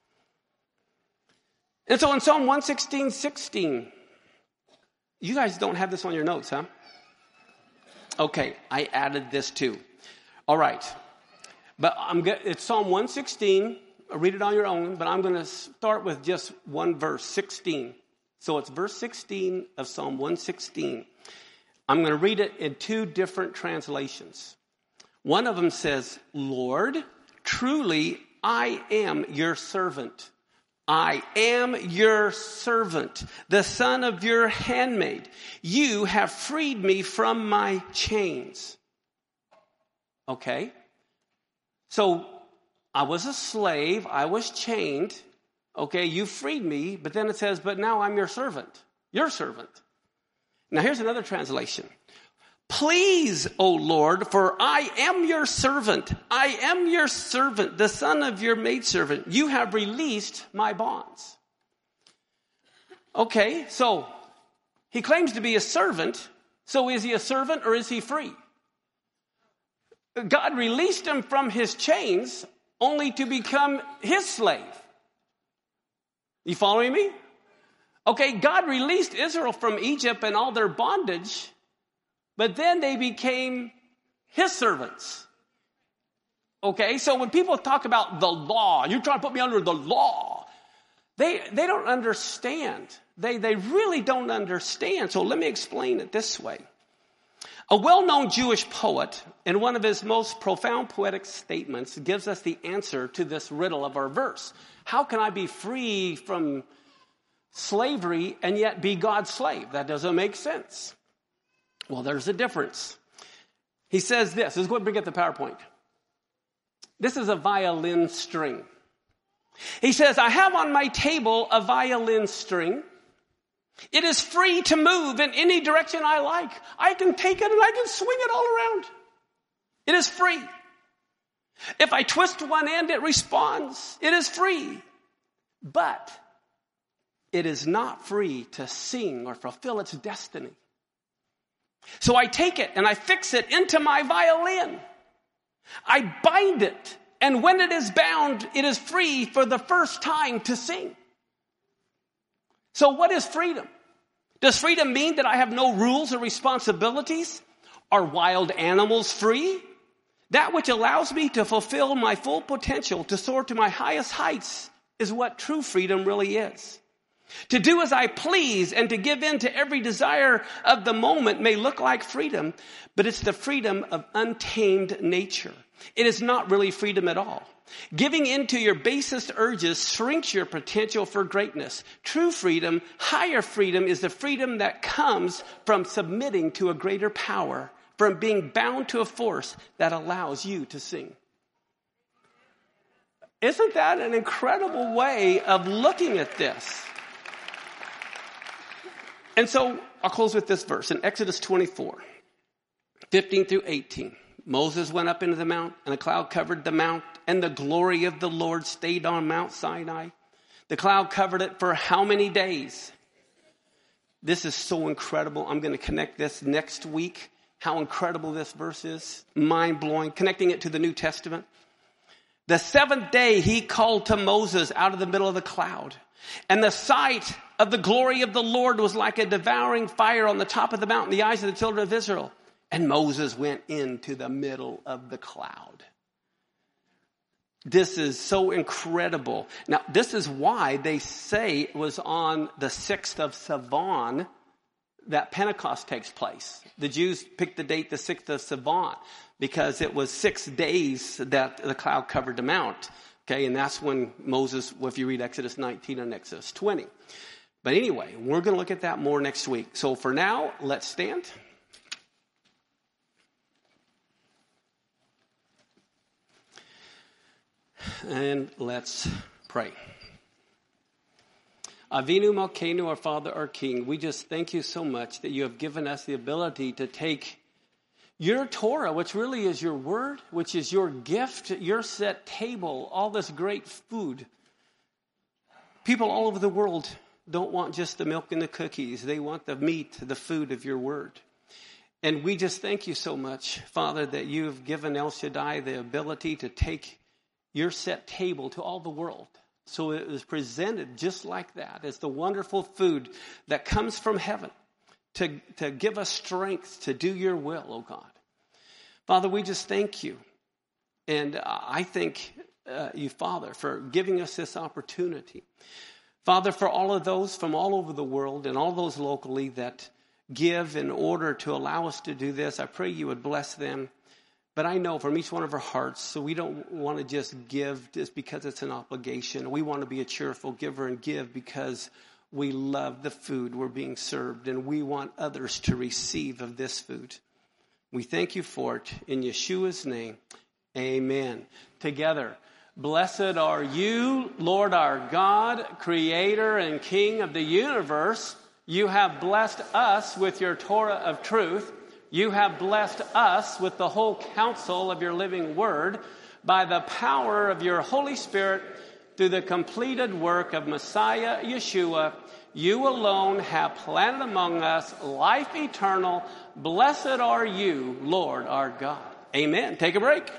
A: And so in Psalm one sixteen, sixteen, you guys don't have this on your notes, huh? Okay, I added this too. All right. But I'm good. It's Psalm one sixteen. Read it on your own, but I'm going to start with just one verse, sixteen. So it's verse sixteen of Psalm one sixteen. I'm going to read it in two different translations. One of them says, Lord, truly I am your servant. I am your servant, the son of your handmaid. You have freed me from my chains. Okay. So I was a slave. I was chained. Okay. You freed me. But then it says, but now I'm your servant. Your servant. Now here's another translation. Please, O Lord, for I am your servant. I am your servant, the son of your maidservant. You have released my bonds. Okay, so he claims to be a servant. So is he a servant or is he free? God released him from his chains only to become his slave. You following me? Okay, God released Israel from Egypt and all their bondage, but then they became his servants. Okay, so when people talk about the law, you're trying to put me under the law, they they don't understand. They, they really don't understand. So let me explain it this way. A well-known Jewish poet, in one of his most profound poetic statements, gives us the answer to this riddle of our verse. How can I be free from slavery and yet be God's slave? That doesn't make sense. Well, there's a difference. He says this. Let's go ahead and bring up the PowerPoint. This is a violin string. He says, I have on my table a violin string. It is free to move in any direction I like. I can take it and I can swing it all around. It is free. If I twist one end, it responds. It is free. But it is not free to sing or fulfill its destiny. So I take it and I fix it into my violin. I bind it, and when it is bound, it is free for the first time to sing. So what is freedom? Does freedom mean that I have no rules or responsibilities? Are wild animals free? That which allows me to fulfill my full potential, to soar to my highest heights, is what true freedom really is. To do as I please and to give in to every desire of the moment may look like freedom, but it's the freedom of untamed nature. It is not really freedom at all. Giving in to your basest urges shrinks your potential for greatness. True freedom, higher freedom, is the freedom that comes from submitting to a greater power, from being bound to a force that allows you to sing. Isn't that an incredible way of looking at this? And so I'll close with this verse in Exodus twenty-four, fifteen through eighteen. Moses went up into the mount, and a cloud covered the mount, and the glory of the Lord stayed on Mount Sinai. The cloud covered it for how many days? This is so incredible. I'm going to connect this next week. How incredible this verse is. Mind-blowing. Connecting it to the New Testament. The seventh day he called to Moses out of the middle of the cloud. And the sight of the glory of the Lord was like a devouring fire on the top of the mountain, in the eyes of the children of Israel. And Moses went into the middle of the cloud. This is so incredible. Now, this is why they say it was on the sixth of Sivan that Pentecost takes place. The Jews picked the date the sixth of Sivan because it was six days that the cloud covered the mount. Okay, and that's when Moses, well, if you read Exodus nineteen and Exodus twenty. But anyway, we're going to look at that more next week. So for now, let's stand. And let's pray. Avinu Malkeinu, our Father, our King, we just thank you so much that you have given us the ability to take your Torah, which really is your word, which is your gift, your set table, all this great food. People all over the world don't want just the milk and the cookies. They want the meat, the food of your word. And we just thank you so much, Father, that you have given El Shaddai the ability to take your set table to all the world. So it was presented just like that as the wonderful food that comes from heaven to, to give us strength to do your will, oh God. Father, we just thank you. And I thank uh, you, Father, for giving us this opportunity. Father, for all of those from all over the world and all those locally that give in order to allow us to do this, I pray you would bless them. But I know from each one of our hearts, so we don't want to just give just because it's an obligation. We want to be a cheerful giver and give because we love the food we're being served and we want others to receive of this food. We thank you for it in Yeshua's name. Amen. Together, blessed are you, Lord our God, creator and king of the universe. You have blessed us with your Torah of truth. You have blessed us with the whole counsel of your living word by the power of your Holy Spirit through the completed work of Messiah Yeshua. You alone have planted among us life eternal. Blessed are you, Lord our God. Amen. Take a break.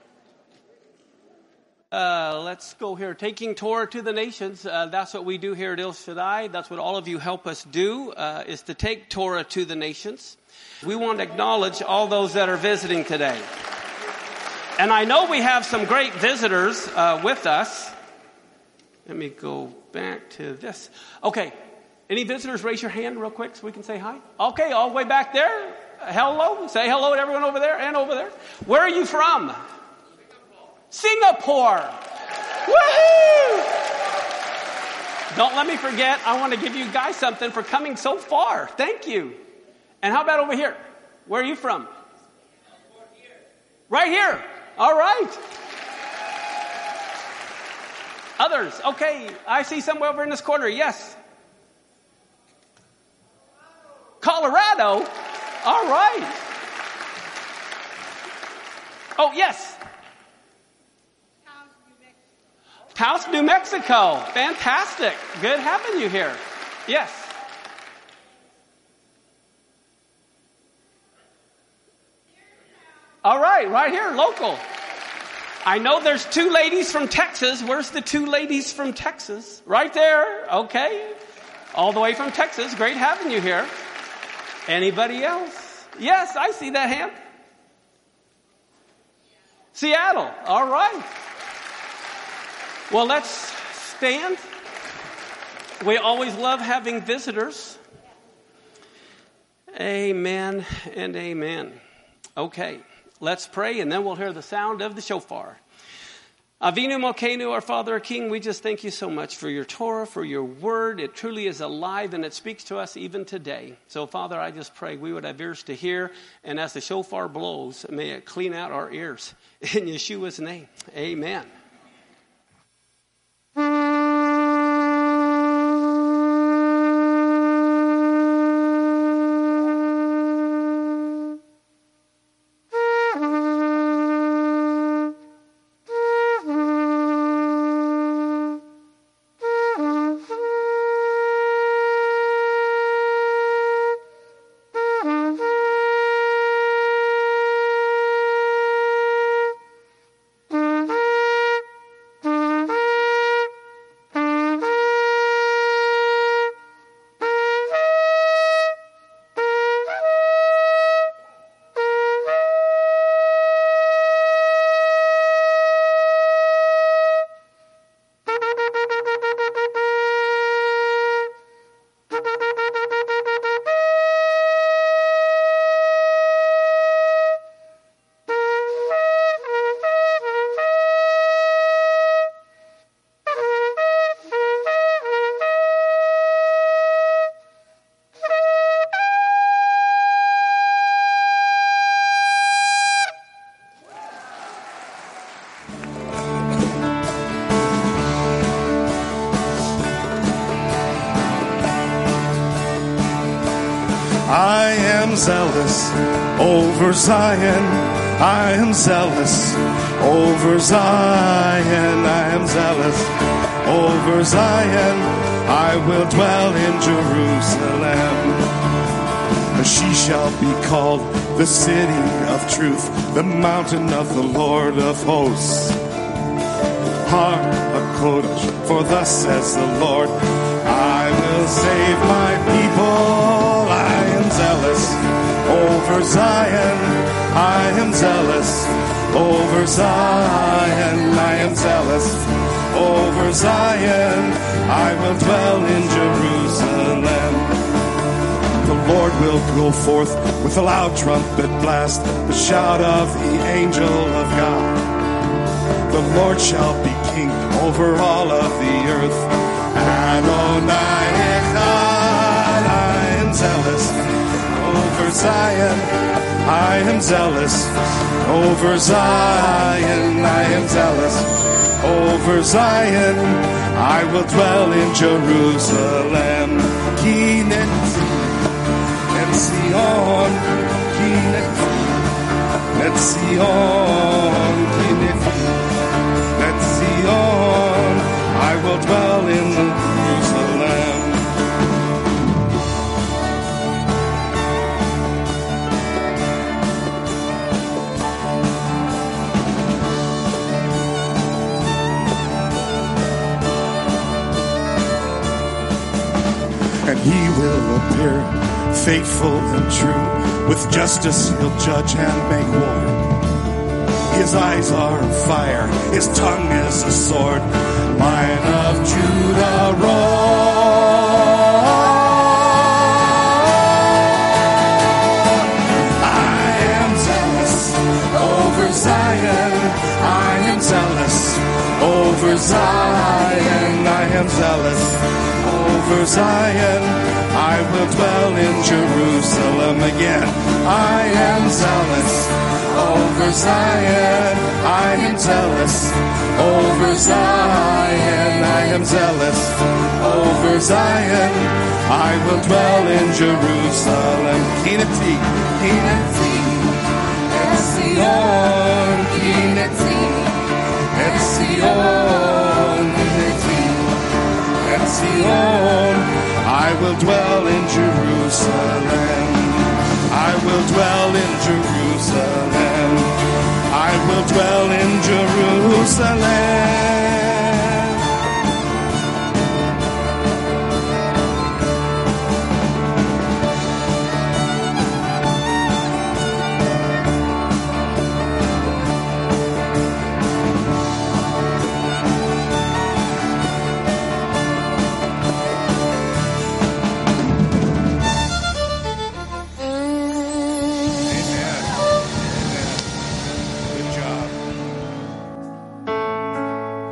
A: Uh, let's go here. Taking Torah to the nations. Uh, that's what we do here at El Shaddai. That's what all of you help us do, uh, is to take Torah to the nations. We want to acknowledge all those that are visiting today. And I know we have some great visitors uh, with us. Let me go back to this. Okay. Any visitors, raise your hand real quick so we can say hi. Okay, all the way back there. Hello. Say hello to everyone over there and over there. Where are you from? Singapore. Singapore. Woohoo! Don't let me forget, I want to give you guys something for coming so far. Thank you. And how about over here? Where are you from? Right here. All right. Others. Okay. I see somewhere over in this corner. Yes. Colorado. All right. Oh, yes. Taos, New Mexico. Fantastic. Good having you here. Yes. All right, right here, local. I know there's two ladies from Texas. Where's the two ladies from Texas? Right there. Okay. All the way from Texas. Great having you here. Anybody else? Yes, I see that hand. Seattle. All right. Well, let's stand. We always love having visitors. Amen and amen. Okay, let's pray and then we'll hear the sound of the shofar. Avinu Malkeinu, our Father, our King, we just thank you so much for your Torah, for your word. It truly is alive and it speaks to us even today. So, Father, I just pray we would have ears to hear, and as the shofar blows, may it clean out our ears. In Yeshua's name, amen.
B: I am zealous over Zion. I am zealous over Zion. I am zealous over Zion. I will dwell in Jerusalem. She shall be called the city of truth, the mountain of the Lord of hosts. Har HaKodesh, for thus says the Lord, I will save my people. I am zealous over Zion. I am zealous over Zion. I am zealous over Zion. I will dwell in Jerusalem. The Lord will go forth with a loud trumpet blast, the shout of the angel of God. The Lord shall be king over all of the earth. Adonai Echad. I am zealous over Zion. I am zealous over Zion. I am zealous over Zion. I will dwell in Jerusalem. Kineti et Zion. Kineti et Zion. Kineti et Zion. I will dwell in Jerusalem. And he will appear faithful and true. With justice he'll judge and make war. His eyes are fire, his tongue is a sword. Lion of Judah, roar. I am zealous over Zion. I am zealous over Zion. I am zealous over Zion. I will dwell in Jerusalem again. I am zealous over Zion. I am zealous over Zion. I am zealous over Zion. I will dwell in Jerusalem. Kineti, Kineti, et Zion. Kineti, et Zion. Kineti, et Zion. I will dwell in Jerusalem. I will dwell in Jerusalem. I will dwell in Jerusalem. Jerusalem. Amen. Amen. Good job.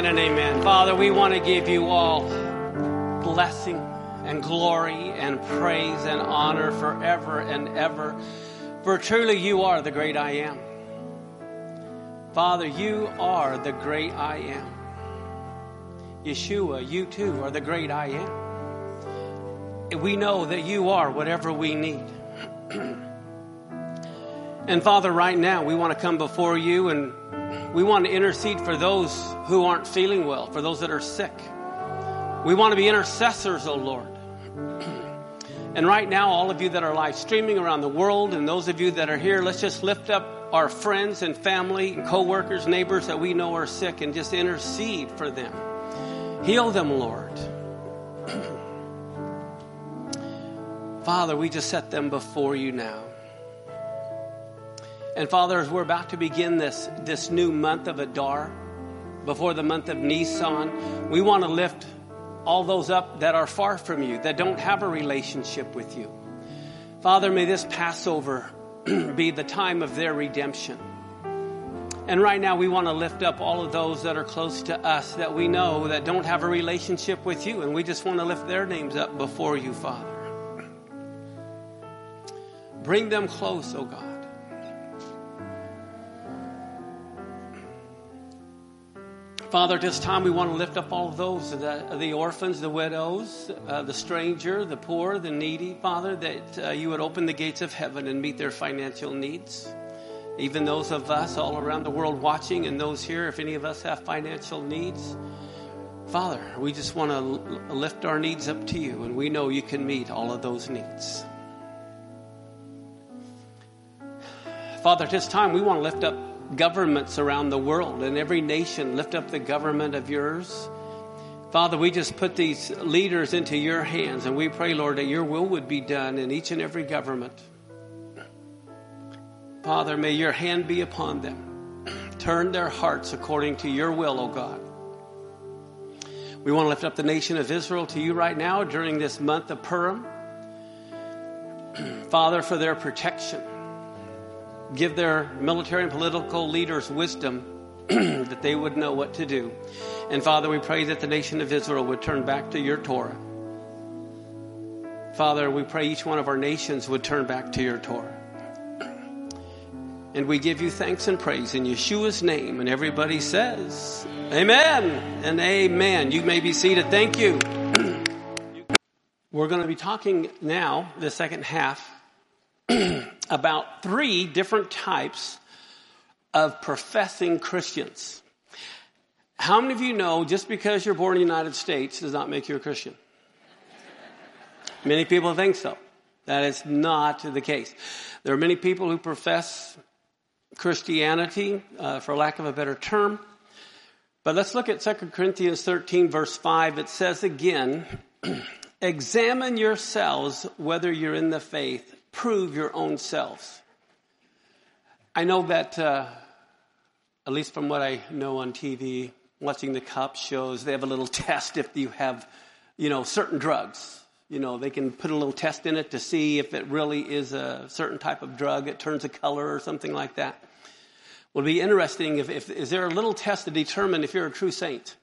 A: Amen and amen. Father, we want to give you all blessing and glory and praise and honor forever and ever. For truly you are the great I am. Father, you are the great I am. Yeshua, you too are the great I am. We know that you are whatever we need. And Father, right now we want to come before you and we want to intercede for those who aren't feeling well, for those that are sick. We want to be intercessors, oh Lord. And right now, all of you that are live streaming around the world and those of you that are here, let's just lift up our friends and family and co-workers, neighbors that we know are sick and just intercede for them. Heal them, Lord. Father, we just set them before you now. And Father, as we're about to begin this, this new month of Adar, before the month of Nisan, we want to lift all those up that are far from you, that don't have a relationship with you. Father, may this Passover be the time of their redemption. And right now we want to lift up all of those that are close to us that we know that don't have a relationship with you. And we just want to lift their names up before you, Father. Bring them close, oh God. Father, at this time we want to lift up all of those, the, the orphans, the widows, uh, the stranger, the poor, the needy, Father, that uh, you would open the gates of heaven and meet their financial needs. Even those of us all around the world watching and those here, if any of us have financial needs, Father, we just want to l- lift our needs up to you, and we know you can meet all of those needs. Father, at this time we want to lift up governments around the world and every nation. Lift up the government of yours. Father, we just put these leaders into your hands and we pray, Lord, that your will would be done in each and every government. Father, may your hand be upon them. Turn their hearts according to your will, O God. We want to lift up the nation of Israel to you right now during this month of Purim. Father, for their protection. Give their military and political leaders wisdom that they would know what to do. And Father, we pray that the nation of Israel would turn back to your Torah. Father, we pray each one of our nations would turn back to your Torah. And we give you thanks and praise in Yeshua's name. And everybody says, amen and amen. You may be seated. Thank you. We're going to be talking now, the second half, about three different types of professing Christians. How many of you know just because you're born in the United States does not make you a Christian? Many people think so. That is not the case. There are many people who profess Christianity, uh, for lack of a better term. But let's look at Second Corinthians thirteen, verse five. It says again, examine yourselves whether you're in the faith. Prove your own selves. I know that, uh, at least from what I know on T V, watching the cop shows, they have a little test if you have, you know, certain drugs. You know, they can put a little test in it to see if it really is a certain type of drug. It turns a color or something like that. Well, it'd be interesting if, if is there a little test to determine if you're a true saint?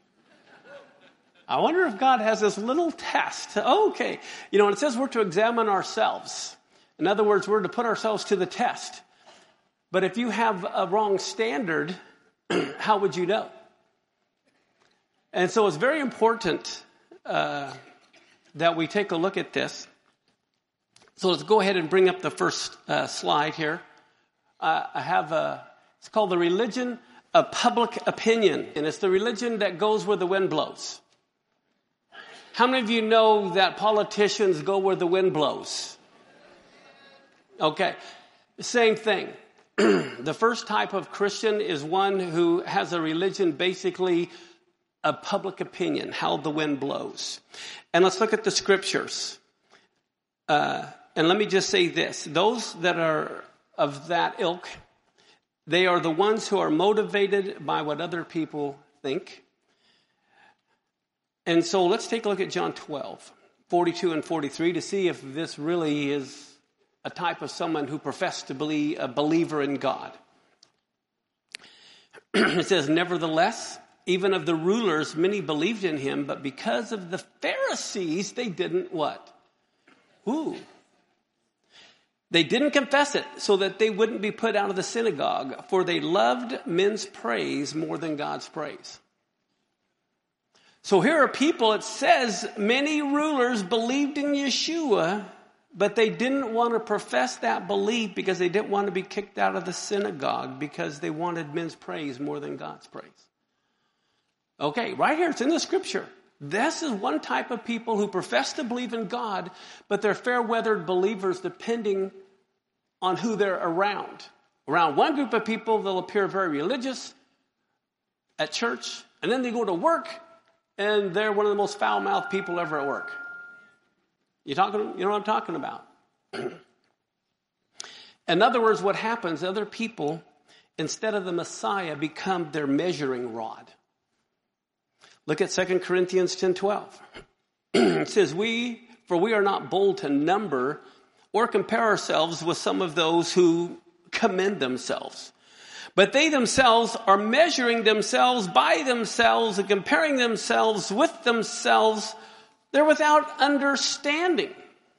A: I wonder if God has this little test. Okay. You know, it says we're to examine ourselves. In other words, we're to put ourselves to the test. But if you have a wrong standard, how would you know? And so it's very important uh, that we take a look at this. So let's go ahead and bring up the first uh, slide here. Uh, I have a, it's called the religion of public opinion. And it's the religion that goes where the wind blows. How many of you know that politicians go where the wind blows? Okay, same thing. The first type of Christian is one who has a religion basically of public opinion, how the wind blows. And let's look at the scriptures. Uh, and let me just say this. Those that are of that ilk, they are the ones who are motivated by what other people think. And so let's take a look at John twelve, forty-two and forty-three to see if this really is a type of someone who professed to be a believer in God. It says, nevertheless, even of the rulers, many believed in him, but because of the Pharisees, they didn't what? Ooh. They didn't confess it so that they wouldn't be put out of the synagogue, for they loved men's praise more than God's praise. So here are people, it says, many rulers believed in Yeshua, but they didn't want to profess that belief because they didn't want to be kicked out of the synagogue because they wanted men's praise more than God's praise. Okay, right here, it's in the scripture. This is one type of people who profess to believe in God, but they're fair-weathered believers depending on who they're around. Around one group of people, they'll appear very religious at church, and then they go to work, and they're one of the most foul-mouthed people ever at work. You talking? You know what I'm talking about? In other words, what happens, other people, instead of the Messiah, become their measuring rod. Look at Second Corinthians ten twelve. It says, "We, for we are not bold to number or compare ourselves with some of those who commend themselves. But they themselves are measuring themselves by themselves and comparing themselves with themselves. They're without understanding."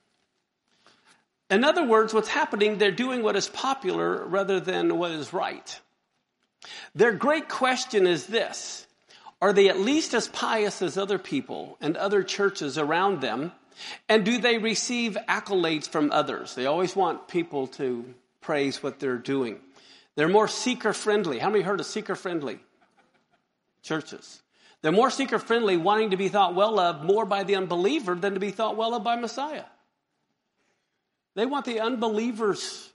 A: In other words, what's happening, they're doing what is popular rather than what is right. Their great question is this: are they at least as pious as other people and other churches around them? And do they receive accolades from others? They always want people to praise what they're doing. They're more seeker-friendly. How many heard of seeker-friendly churches? They're more seeker-friendly, wanting to be thought well of more by the unbeliever than to be thought well of by Messiah. They want the unbelievers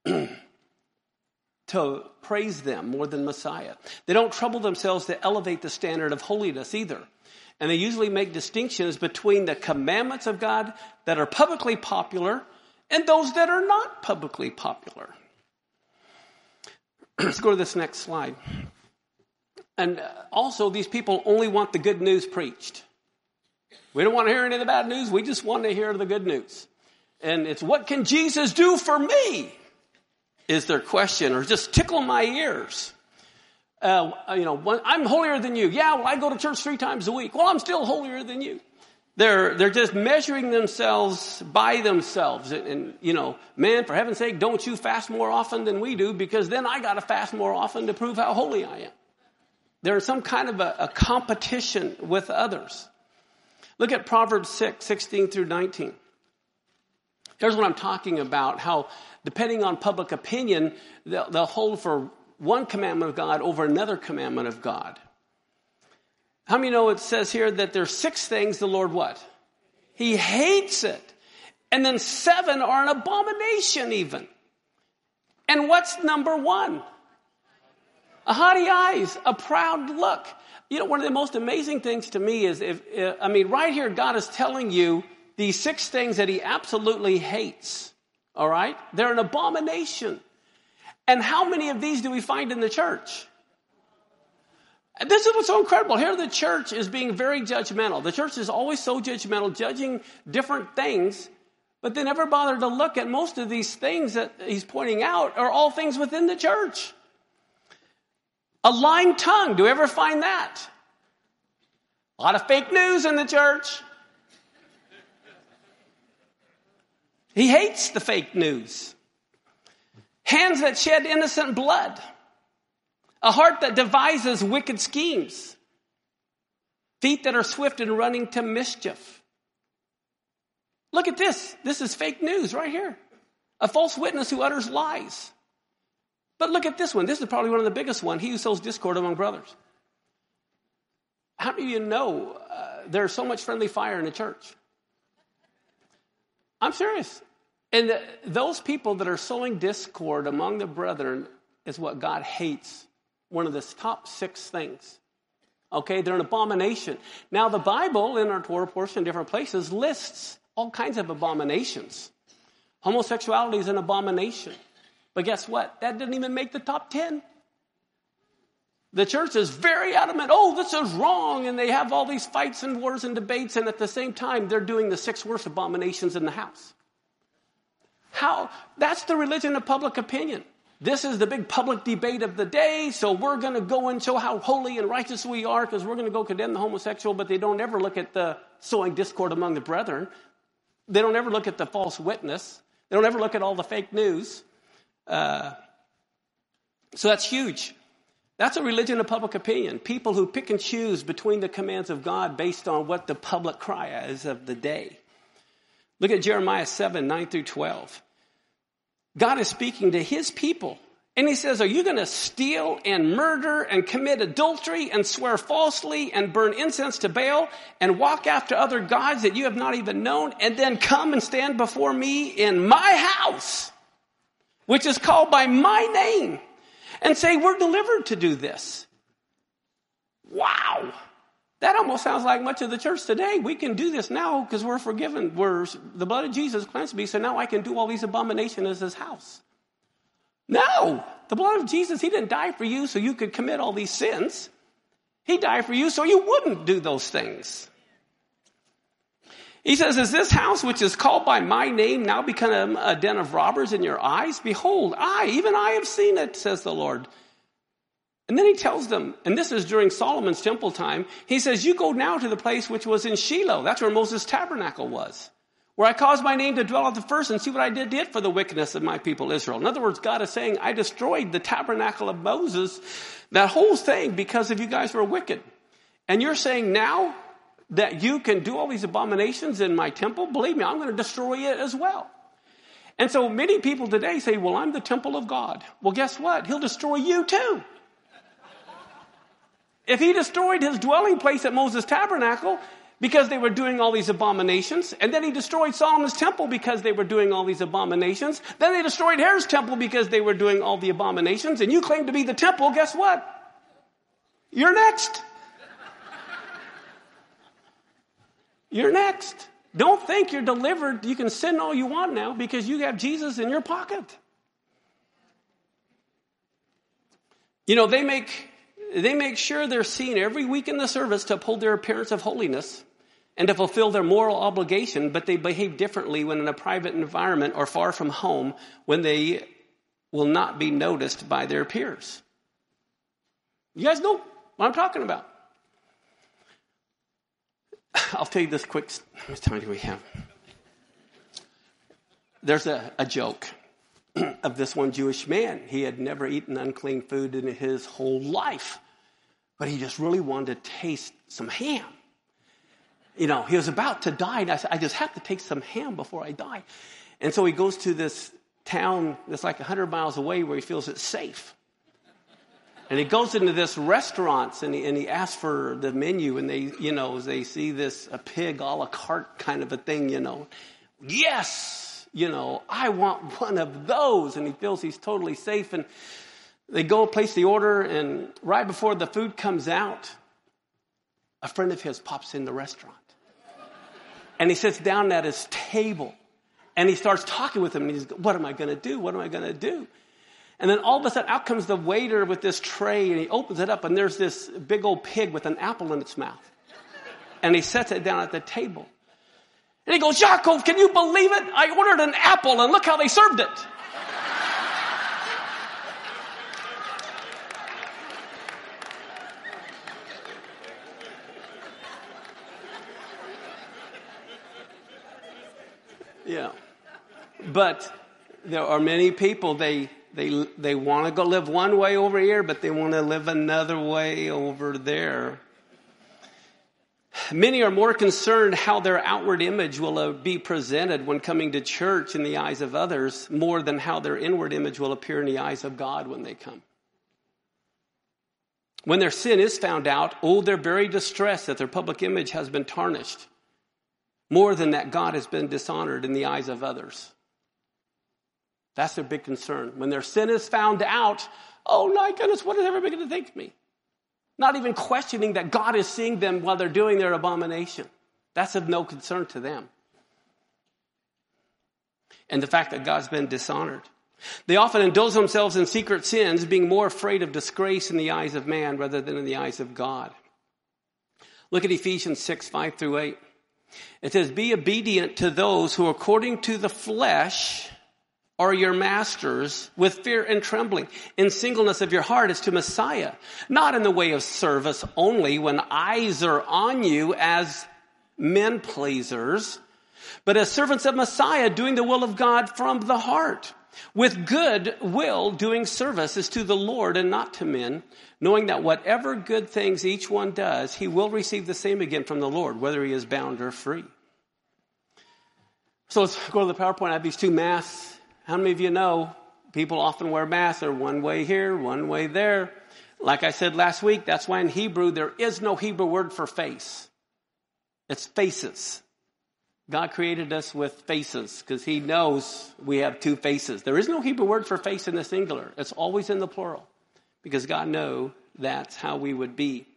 A: to praise them more than Messiah. They don't trouble themselves to elevate the standard of holiness either. And they usually make distinctions between the commandments of God that are publicly popular and those that are not publicly popular. Let's go to this next slide. And also, these people only want the good news preached. We don't want to hear any of the bad news. We just want to hear the good news. And it's, what can Jesus do for me? Is their question, or just tickle my ears. Uh, you know, I'm holier than you. Yeah, well, I go to church three times a week. Well, I'm still holier than you. They're, they're just measuring themselves by themselves. And, and, you know, man, for heaven's sake, don't you fast more often than we do, because then I got to fast more often to prove how holy I am. There's some kind of a, a competition with others. Look at Proverbs six, sixteen through nineteen. Here's what I'm talking about, how depending on public opinion, they'll, they'll hold for one commandment of God over another commandment of God. How many know it says here that there's six things the Lord what? He hates it. And then seven are an abomination even. And what's number one? A haughty eyes, a proud look. You know, one of the most amazing things to me is, if, uh, I mean, right here, God is telling you these six things that he absolutely hates. All right? They're an abomination. And how many of these do we find in the church? And this is what's so incredible. Here the church is being very judgmental. The church is always so judgmental, judging different things, but they never bother to look at most of these things that he's pointing out are all things within the church. A lying tongue. Do we ever find that? A lot of fake news in the church. He hates the fake news. Hands that shed innocent blood. A heart that devises wicked schemes. Feet that are swift in running to mischief. Look at this. This is fake news right here. A false witness who utters lies. But look at this one. This is probably one of the biggest ones. He who sows discord among brothers. How many of you know uh, there's so much friendly fire in the church? I'm serious. And the, those people that are sowing discord among the brethren is what God hates. One of the top six things. Okay, they're an abomination. Now the Bible in our Torah portion in different places lists all kinds of abominations. Homosexuality is an abomination. But guess what? That didn't even make the top ten. The church is very adamant, oh, this is wrong, and they have all these fights and wars and debates, and at the same time, they're doing the six worst abominations in the house. How? That's the religion of public opinion. This is the big public debate of the day, so we're going to go and show how holy and righteous we are because we're going to go condemn the homosexual, but they don't ever look at the sowing discord among the brethren. They don't ever look at the false witness. They don't ever look at all the fake news. Uh, so that's huge. That's a religion of public opinion. People who pick and choose between the commands of God based on what the public cry is of the day. Look at Jeremiah seven, nine through twelve. God is speaking to his people. And he says, are you going to steal and murder and commit adultery and swear falsely and burn incense to Baal and walk after other gods that you have not even known and then come and stand before me in my house, which is called by my name, and say, we're delivered to do this? Wow. That almost sounds like much of the church today. We can do this now because we're forgiven. We're, the blood of Jesus cleansed me, so now I can do all these abominations in his house. No, the blood of Jesus, he didn't die for you so you could commit all these sins. He died for you so you wouldn't do those things. He says, is this house which is called by my name now become a den of robbers in your eyes? Behold, I, even I have seen it, says the Lord. And then he tells them, and this is during Solomon's temple time, he says, you go now to the place which was in Shiloh. That's where Moses' tabernacle was, where I caused my name to dwell at the first, and see what I did, did for the wickedness of my people Israel. In other words, God is saying, I destroyed the tabernacle of Moses, that whole thing, because of you guys were wicked. And you're saying now that you can do all these abominations in my temple? Believe me, I'm going to destroy it as well. And so many people today say, well, I'm the temple of God. Well, guess what? He'll destroy you too. If he destroyed his dwelling place at Moses' tabernacle because they were doing all these abominations, and then he destroyed Solomon's temple because they were doing all these abominations, then they destroyed Herod's temple because they were doing all the abominations, and you claim to be the temple, guess what? You're next. You're next. Don't think you're delivered. You can sin all you want now because you have Jesus in your pocket. You know, they make... They make sure they're seen every week in the service to uphold their appearance of holiness and to fulfill their moral obligation, but they behave differently when in a private environment or far from home, when they will not be noticed by their peers. You guys know what I'm talking about. I'll tell you this quick. How much time do we have? There's a, a joke of this one Jewish man. He had never eaten unclean food in his whole life, but he just really wanted to taste some ham. You know, he was about to die, and I said, I just have to take some ham before I die. And so he goes to this town that's like one hundred miles away where he feels it's safe. And he goes into this restaurant, and he, and he asks for the menu, and they, you know, they see this a pig a la carte kind of a thing, you know. Yes! You know, I want one of those. And he feels he's totally safe. And they go place the order. And right before the food comes out, a friend of his pops in the restaurant. And he sits down at his table. And he starts talking with him. And he's, what am I going to do? What am I going to do? And then all of a sudden out comes the waiter with this tray. And he opens it up. And there's this big old pig with an apple in its mouth. And he sets it down at the table. And he goes, Yaakov, can you believe it? I ordered an apple and look how they served it. Yeah. But there are many people, they they they want to go live one way over here, but they want to live another way over there. Many are more concerned how their outward image will be presented when coming to church in the eyes of others, more than how their inward image will appear in the eyes of God when they come. When their sin is found out, oh, they're very distressed that their public image has been tarnished, more than that God has been dishonored in the eyes of others. That's their big concern. When their sin is found out, oh my goodness, what is everybody going to think of me? Not even questioning that God is seeing them while they're doing their abomination. That's of no concern to them. And the fact that God's been dishonored. They often indulge themselves in secret sins, being more afraid of disgrace in the eyes of man rather than in the eyes of God. Look at Ephesians six, five through eight. It says, be obedient to those who according to the flesh are your masters with fear and trembling, in singleness of your heart as to Messiah, not in the way of service only when eyes are on you as men pleasers, but as servants of Messiah, doing the will of God from the heart, with good will doing service as to the Lord and not to men, knowing that whatever good things each one does, he will receive the same again from the Lord, whether he is bound or free. So let's go to the PowerPoint. I have these two masks. How many of you know people often wear masks? They're one way here, one way there. Like I said last week, that's why in Hebrew there is no Hebrew word for face. It's faces. God created us with faces because he knows we have two faces. There is no Hebrew word for face in the singular. It's always in the plural because God knows that's how we would be.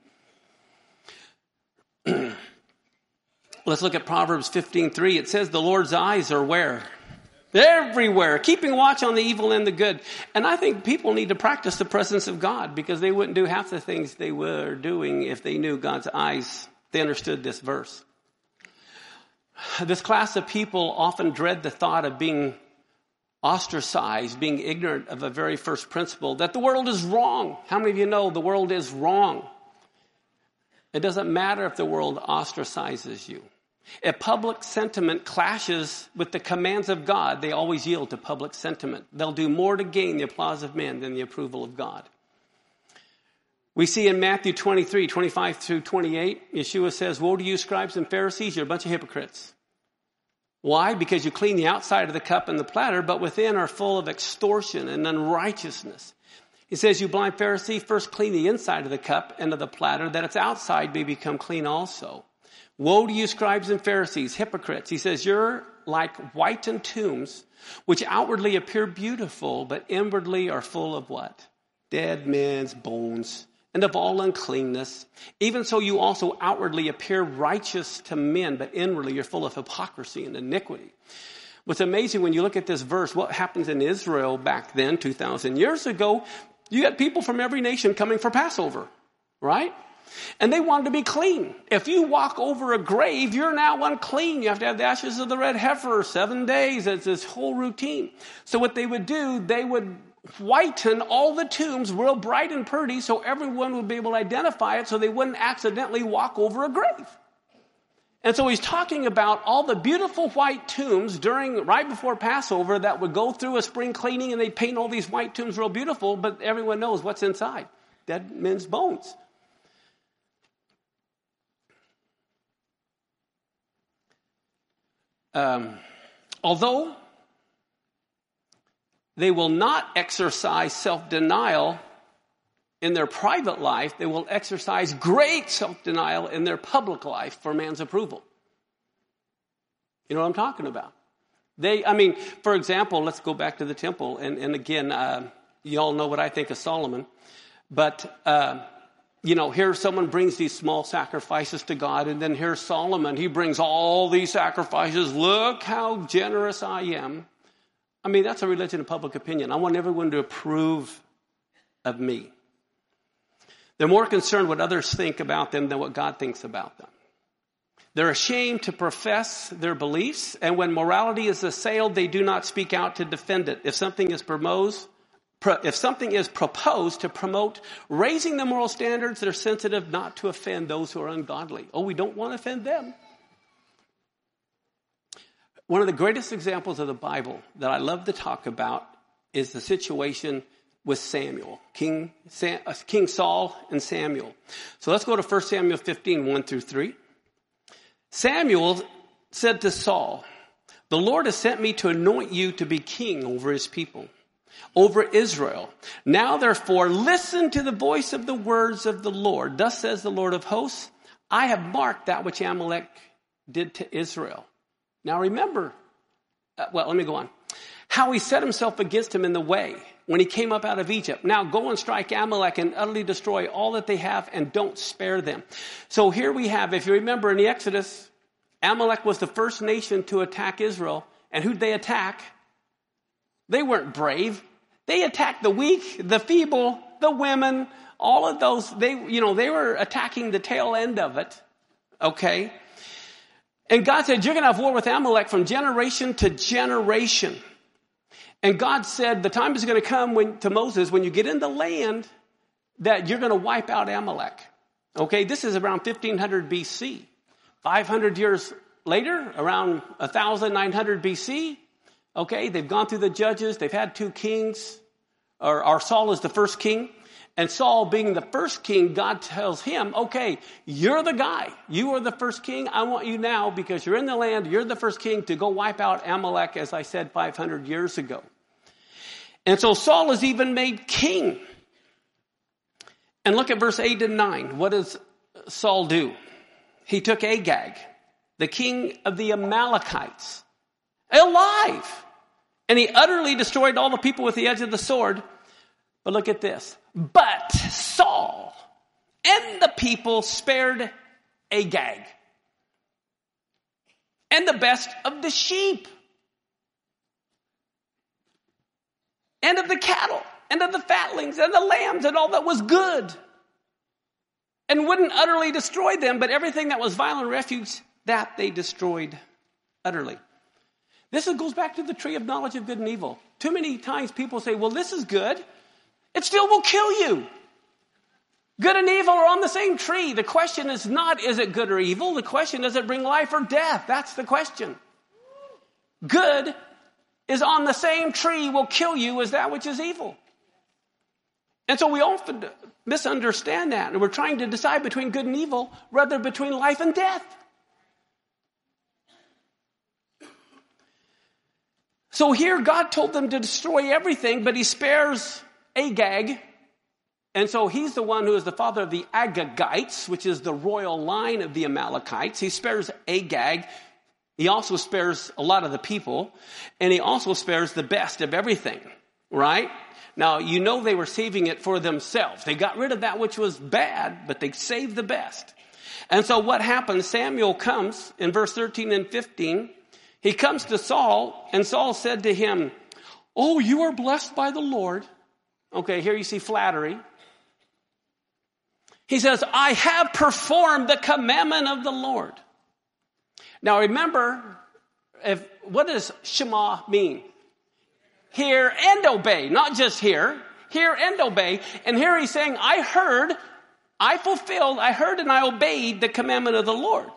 A: Let's look at Proverbs fifteen three. It says the Lord's eyes are where? Everywhere, keeping watch on the evil and the good. And I think people need to practice the presence of God because they wouldn't do half the things they were doing if they knew God's eyes. They understood this verse. This class of people often dread the thought of being ostracized, being ignorant of a very first principle, that the world is wrong. How many of you know the world is wrong? It doesn't matter if the world ostracizes you. If public sentiment clashes with the commands of God, they always yield to public sentiment. They'll do more to gain the applause of men than the approval of God. We see in Matthew twenty-three, twenty-five through twenty-eight, Yeshua says, woe to you, scribes and Pharisees, you're a bunch of hypocrites. Why? Because you clean the outside of the cup and the platter, but within are full of extortion and unrighteousness. He says, you blind Pharisee, first clean the inside of the cup and of the platter, that its outside may become clean also. Woe to you, scribes and Pharisees, hypocrites. He says, you're like whitened tombs, which outwardly appear beautiful, but inwardly are full of what? Dead men's bones, and of all uncleanness. Even so, you also outwardly appear righteous to men, but inwardly you're full of hypocrisy and iniquity. What's amazing when you look at this verse, what happens in Israel back then, two thousand years ago, you had people from every nation coming for Passover, right? And they wanted to be clean. If you walk over a grave, you're now unclean. You have to have the ashes of the red heifer seven days. It's this whole routine. So what they would do, they would whiten all the tombs real bright and pretty so everyone would be able to identify it so they wouldn't accidentally walk over a grave. And so he's talking about all the beautiful white tombs during, right before Passover that would go through a spring cleaning and they paint all these white tombs real beautiful, but everyone knows what's inside. Dead men's bones. Um, although they will not exercise self-denial in their private life, they will exercise great self-denial in their public life for man's approval. You know what I'm talking about? They, I mean, for example, let's go back to the temple. And, and again, uh, you all know what I think of Solomon. But, uh, you know, here someone brings these small sacrifices to God, and then here's Solomon. He brings all these sacrifices. Look how generous I am. I mean, that's a religion of public opinion. I want everyone to approve of me. They're more concerned what others think about them than what God thinks about them. They're ashamed to profess their beliefs, and when morality is assailed, they do not speak out to defend it. If something is proposed, If something is proposed to promote raising the moral standards, they're sensitive not to offend those who are ungodly. Oh, we don't want to offend them. One of the greatest examples of the Bible that I love to talk about is the situation with Samuel, King, Sam, uh, King Saul and Samuel. So let's go to First Samuel fifteen, one through three. Samuel said to Saul, the Lord has sent me to anoint you to be king over his people, over Israel. Now, therefore, listen to the voice of the words of the Lord. Thus says the Lord of hosts, I have marked that which Amalek did to Israel. Now, remember, uh, well, let me go on. How he set himself against him in the way when he came up out of Egypt. Now go and strike Amalek and utterly destroy all that they have and don't spare them. So here we have, if you remember in the Exodus, Amalek was the first nation to attack Israel. And who'd they attack? They weren't brave. They attacked the weak, the feeble, the women, all of those. They, you know, they were attacking the tail end of it. Okay. And God said, you're going to have war with Amalek from generation to generation. And God said, the time is going to come when, to Moses, when you get in the land, that you're going to wipe out Amalek. Okay, this is around fifteen hundred B C. five hundred years later, around nineteen hundred B C, okay, they've gone through the judges. They've had two kings, or, or Saul is the first king. And Saul being the first king, God tells him, okay, you're the guy. You are the first king. I want you now, because you're in the land, you're the first king, to go wipe out Amalek, as I said, five hundred years ago. And so Saul is even made king. And look at verse eight and nine. What does Saul do? He took Agag, the king of the Amalekites, alive. And he utterly destroyed all the people with the edge of the sword. But look at this. But Saul and the people spared Agag and the best of the sheep and of the cattle and of the fatlings and the lambs and all that was good, and wouldn't utterly destroy them, but everything that was violent refuge, that they destroyed utterly. This goes back to the tree of knowledge of good and evil. Too many times people say, well, this is good. It still will kill you. Good and evil are on the same tree. The question is not, is it good or evil? The question, does it bring life or death? That's the question. Good is on the same tree, will kill you as that which is evil. And so we often misunderstand that. And we're trying to decide between good and evil rather between life and death. So here God told them to destroy everything, but he spares Agag. And so he's the one who is the father of the Agagites, which is the royal line of the Amalekites. He spares Agag. He also spares a lot of the people. And he also spares the best of everything, right? Now, you know they were saving it for themselves. They got rid of that which was bad, but they saved the best. And so what happens? Samuel comes in verse thirteen and fifteen. He comes to Saul, and Saul said to him, oh, you are blessed by the Lord. Okay, here you see flattery. He says, I have performed the commandment of the Lord. Now remember, if, what does Shema mean? Hear and obey, not just hear. Hear and obey. And here he's saying, I heard, I fulfilled, I heard and I obeyed the commandment of the Lord.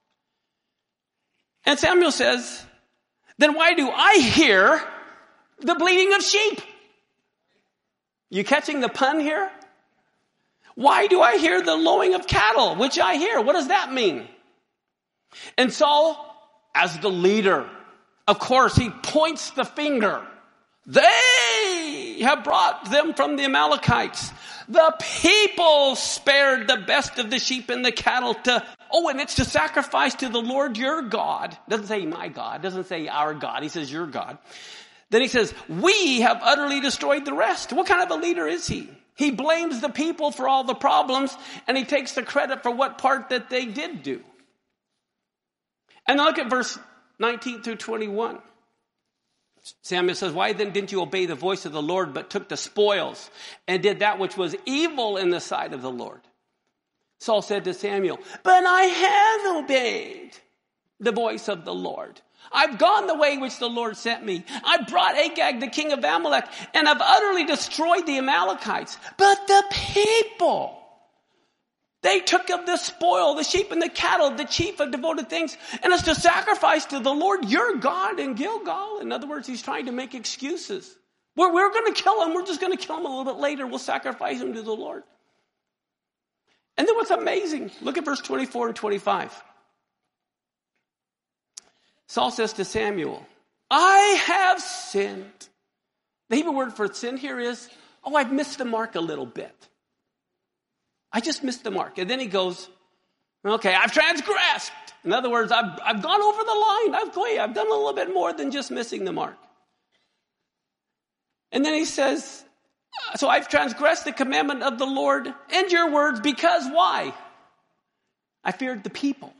A: And Samuel says, then why do I hear the bleating of sheep? You catching the pun here? Why do I hear the lowing of cattle, which I hear? What does that mean? And Saul, as the leader, of course, he points the finger. They have brought them from the Amalekites. The people spared the best of the sheep and the cattle to, oh, and it's to sacrifice to the Lord your God. Doesn't say my God, doesn't say our God. He says your God. Then he says, we have utterly destroyed the rest. What kind of a leader is he? He blames the people for all the problems, and he takes the credit for what part that they did do. And look at verse nineteen through twenty-one. Samuel says, why then didn't you obey the voice of the Lord, but took the spoils and did that which was evil in the sight of the Lord? Saul said to Samuel, but I have obeyed the voice of the Lord. I've gone the way which the Lord sent me. I brought Agag, the king of Amalek, and I've utterly destroyed the Amalekites. But the people, they took of the spoil, the sheep and the cattle, the chief of devoted things, and it's to sacrifice to the Lord your God in Gilgal. In other words, he's trying to make excuses. We're, we're going to kill him. We're just going to kill him a little bit later. We'll sacrifice him to the Lord. And then what's amazing, look at verse twenty-four and twenty-five. Saul says to Samuel, I have sinned. The Hebrew word for sin here is, oh, I've missed the mark a little bit. I just missed the mark. And then he goes, okay, I've transgressed. In other words, I've, I've gone over the line. I've, I've done a little bit more than just missing the mark. And then he says, so I've transgressed the commandment of the Lord and your words because why? I feared the people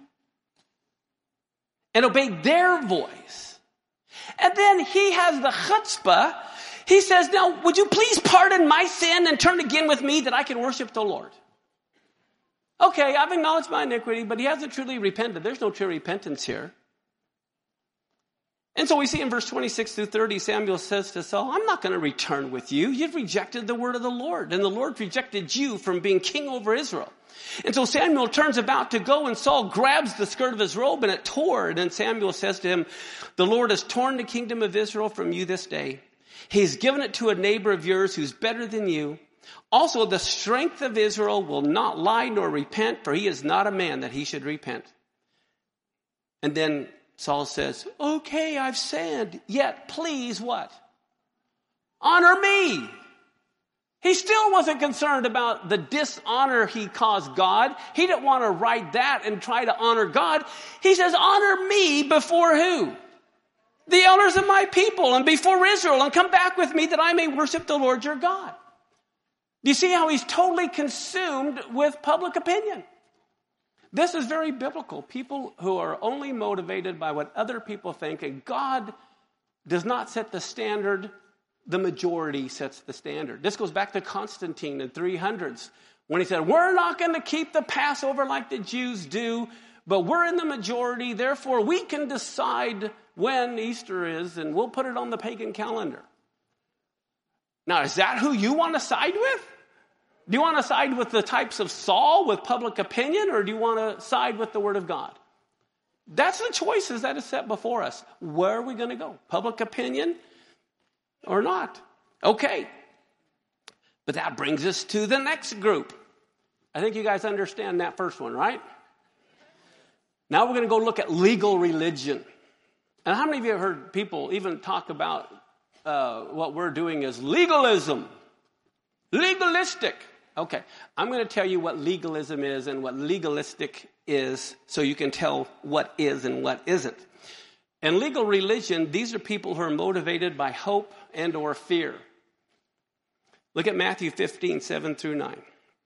A: and obeyed their voice. And then he has the chutzpah. He says, now, would you please pardon my sin and turn again with me that I can worship the Lord? Okay, I've acknowledged my iniquity, but he hasn't truly repented. There's no true repentance here. And so we see in verse twenty-six through thirty, Samuel says to Saul, I'm not going to return with you. You've rejected the word of the Lord, and the Lord rejected you from being king over Israel. And so Samuel turns about to go, and Saul grabs the skirt of his robe, and it tore. And then Samuel says to him, the Lord has torn the kingdom of Israel from you this day. He's given it to a neighbor of yours who's better than you. Also, the strength of Israel will not lie nor repent, for he is not a man that he should repent. And then Saul says, okay, I've sinned, yet please what? Honor me. He still wasn't concerned about the dishonor he caused God. He didn't want to write that and try to honor God. He says, honor me before who? The elders of my people and before Israel, and come back with me that I may worship the Lord your God. Do you see how he's totally consumed with public opinion? This is very biblical. People who are only motivated by what other people think, and God does not set the standard, the majority sets the standard. This goes back to Constantine in three hundreds when he said, we're not going to keep the Passover like the Jews do, but we're in the majority, therefore we can decide when Easter is, and we'll put it on the pagan calendar. Now, is that who you want to side with? Do you want to side with the types of Saul with public opinion, or do you want to side with the Word of God? That's the choices that is set before us. Where are we going to go? Public opinion or not? Okay. But that brings us to the next group. I think you guys understand that first one, right? Now we're going to go look at legal religion. And how many of you have heard people even talk about uh, what we're doing as legalism? Legalistic. Okay, I'm going to tell you what legalism is and what legalistic is so you can tell what is and what isn't. In legal religion, these are people who are motivated by hope and or fear. Look at Matthew fifteen, seven through nine.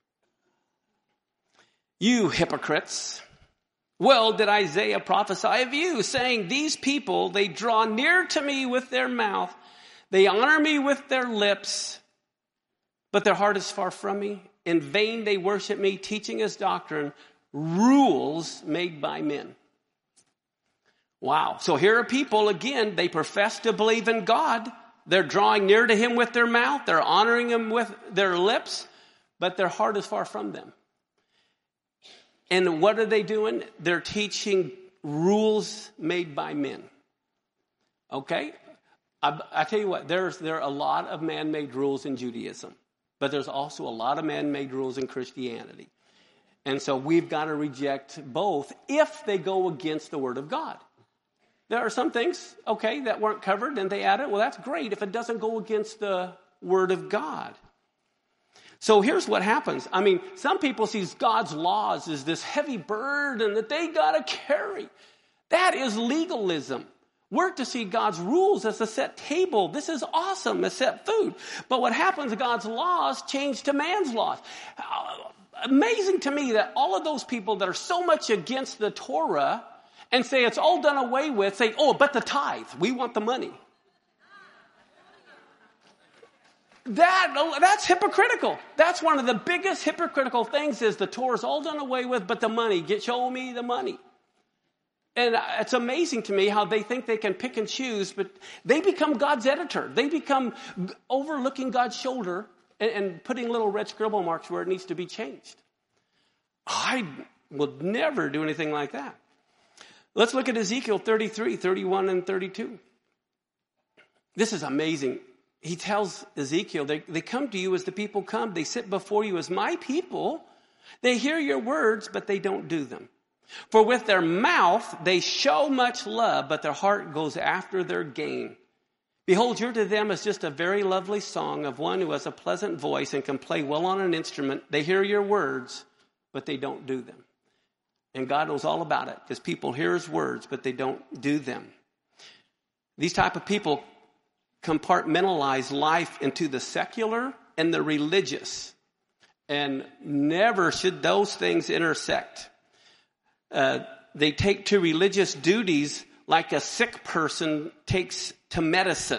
A: You hypocrites, well did Isaiah prophesy of you, saying, these people, they draw near to me with their mouth, they honor me with their lips, but their heart is far from me. In vain they worship me, teaching as doctrine rules made by men. Wow. So here are people, again, they profess to believe in God. They're drawing near to him with their mouth. They're honoring him with their lips, but their heart is far from them. And what are they doing? They're teaching rules made by men. Okay? I, I tell you what, there's there are a lot of man-made rules in Judaism, but there's also a lot of man-made rules in Christianity. And so we've got to reject both if they go against the Word of God. There are some things, okay, that weren't covered and they added. Well, that's great if it doesn't go against the Word of God. So here's what happens. I mean, some people see God's laws as this heavy burden that they got to carry. That is legalism. We're to see God's rules as a set table. This is awesome, a set food. But what happens, God's laws change to man's laws. Uh, amazing to me that all of those people that are so much against the Torah and say it's all done away with, say, oh, but the tithe, we want the money. That, that's hypocritical. That's one of the biggest hypocritical things is the Torah is all done away with, but the money, get show me the money. And it's amazing to me how they think they can pick and choose, but they become God's editor. They become overlooking God's shoulder and, and putting little red scribble marks where it needs to be changed. I would never do anything like that. Let's look at Ezekiel thirty-three, thirty-one, and thirty-two. This is amazing. He tells Ezekiel, they, they come to you as the people come. They sit before you as my people. They hear your words, but they don't do them. For with their mouth they show much love, but their heart goes after their gain. Behold, you're to them as just a very lovely song of one who has a pleasant voice and can play well on an instrument. They hear your words, but they don't do them. And God knows all about it because people hear his words, but they don't do them. These type of people compartmentalize life into the secular and the religious. And never should those things intersect. Uh, they take to religious duties like a sick person takes to medicine.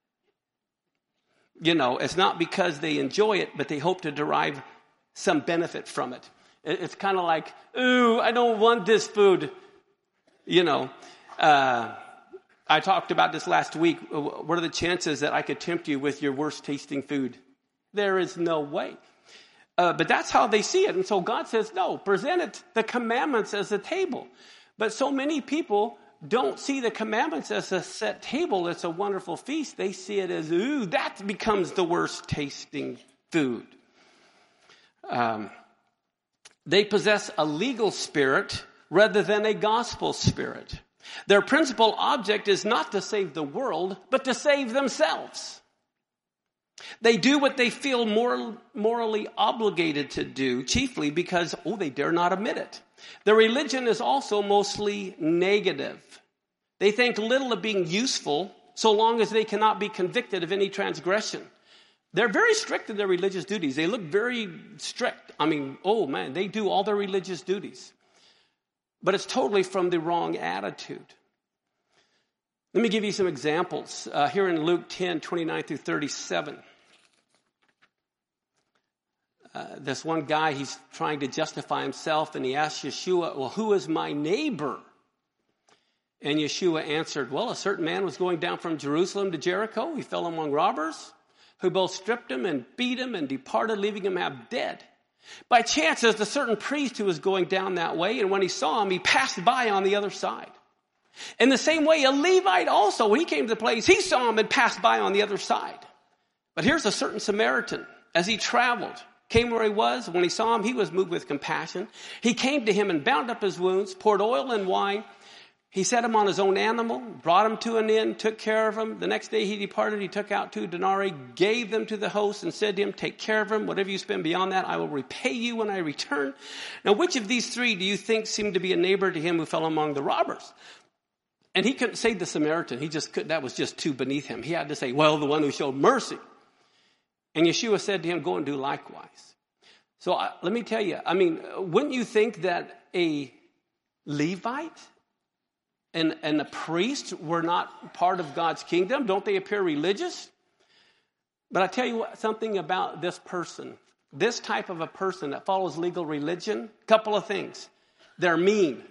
A: You know, it's not because they enjoy it, but they hope to derive some benefit from it. It's kind of like, ooh, I don't want this food. You know, uh, I talked about this last week. What are the chances that I could tempt you with your worst tasting food? There is no way. Uh, but that's how they see it. And so God says, no, present it, the commandments as a table. But so many people don't see the commandments as a set table. It's a wonderful feast. They see it as, ooh, that becomes the worst tasting food. Um, they possess a legal spirit rather than a gospel spirit. Their principal object is not to save the world, but to save themselves. They do what they feel moral, morally obligated to do, chiefly because, oh, they dare not admit it. Their religion is also mostly negative. They think little of being useful so long as they cannot be convicted of any transgression. They're very strict in their religious duties. They look very strict. I mean, oh man, they do all their religious duties. But it's totally from the wrong attitude. Let me give you some examples. Uh, here in Luke ten, twenty-nine through thirty-seven. Uh, this one guy, he's trying to justify himself, and he asks Yeshua, well, who is my neighbor? And Yeshua answered, well, a certain man was going down from Jerusalem to Jericho. He fell among robbers, who both stripped him and beat him and departed, leaving him half dead. By chance, there's a certain priest who was going down that way, and when he saw him, he passed by on the other side. In the same way, a Levite also, when he came to the place, he saw him and passed by on the other side. But here's a certain Samaritan, as he traveled, came where he was. When he saw him, he was moved with compassion. He came to him and bound up his wounds, poured oil and wine. He set him on his own animal, brought him to an inn, took care of him. The next day he departed. He took out two denarii, gave them to the host, and said to him, take care of him. Whatever you spend beyond that, I will repay you when I return. Now, which of these three do you think seemed to be a neighbor to him who fell among the robbers? And he couldn't say the Samaritan. He just couldn't. That was just too beneath him. He had to say, well, the one who showed mercy. And Yeshua said to him, go and do likewise. So uh, let me tell you, I mean, wouldn't you think that a Levite and, and a priest were not part of God's kingdom? Don't they appear religious? But I tell you what, something about this person, this type of a person that follows legal religion, a couple of things. They're mean.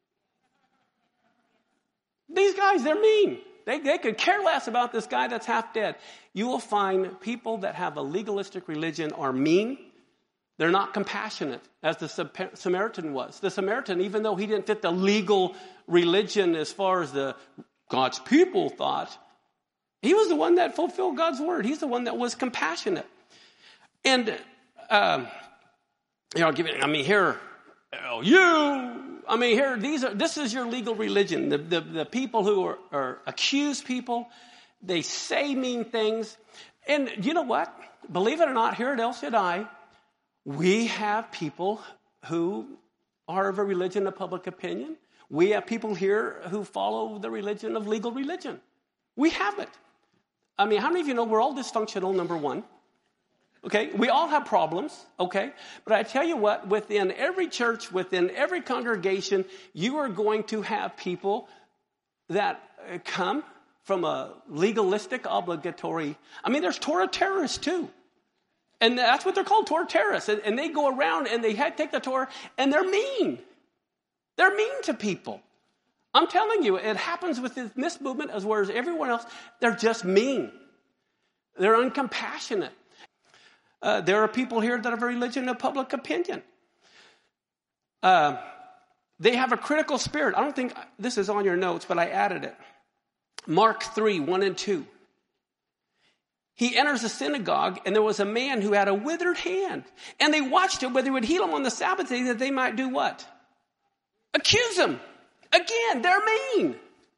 A: These guys, they're mean. They, they could care less about this guy that's half dead. You will find people that have a legalistic religion are mean. They're not compassionate, as the Samaritan was. The Samaritan, even though he didn't fit the legal religion as far as the God's people thought, he was the one that fulfilled God's word. He's the one that was compassionate. And, um, you know, give it, I mean, here, oh, you... I mean, here, these are, this is your legal religion. The, the, the people who are, are accused people, they say mean things. And you know what? Believe it or not, here at El Shaddai, we have people who are of a religion of public opinion. We have people here who follow the religion of legal religion. We have it. I mean, how many of you know we're all dysfunctional, number one? Okay, we all have problems, okay? But I tell you what, within every church, within every congregation, you are going to have people that come from a legalistic, obligatory... I mean, there's Torah terrorists too. And that's what they're called, Torah terrorists. And, and they go around and they take the Torah and they're mean. They're mean to people. I'm telling you, it happens within this movement as well as everyone else. They're just mean. They're uncompassionate. Uh, there are people here that have a religion of public opinion. Uh, they have a critical spirit. I don't think this is on your notes, but I added it. Mark three, one and two. He enters a synagogue, and there was a man who had a withered hand. And they watched him whether he would heal him on the Sabbath day that they might do what? Accuse him. Again, they're mean.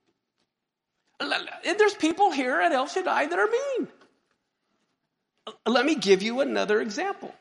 A: There's people here at El Shaddai that are mean. Let me give you another example.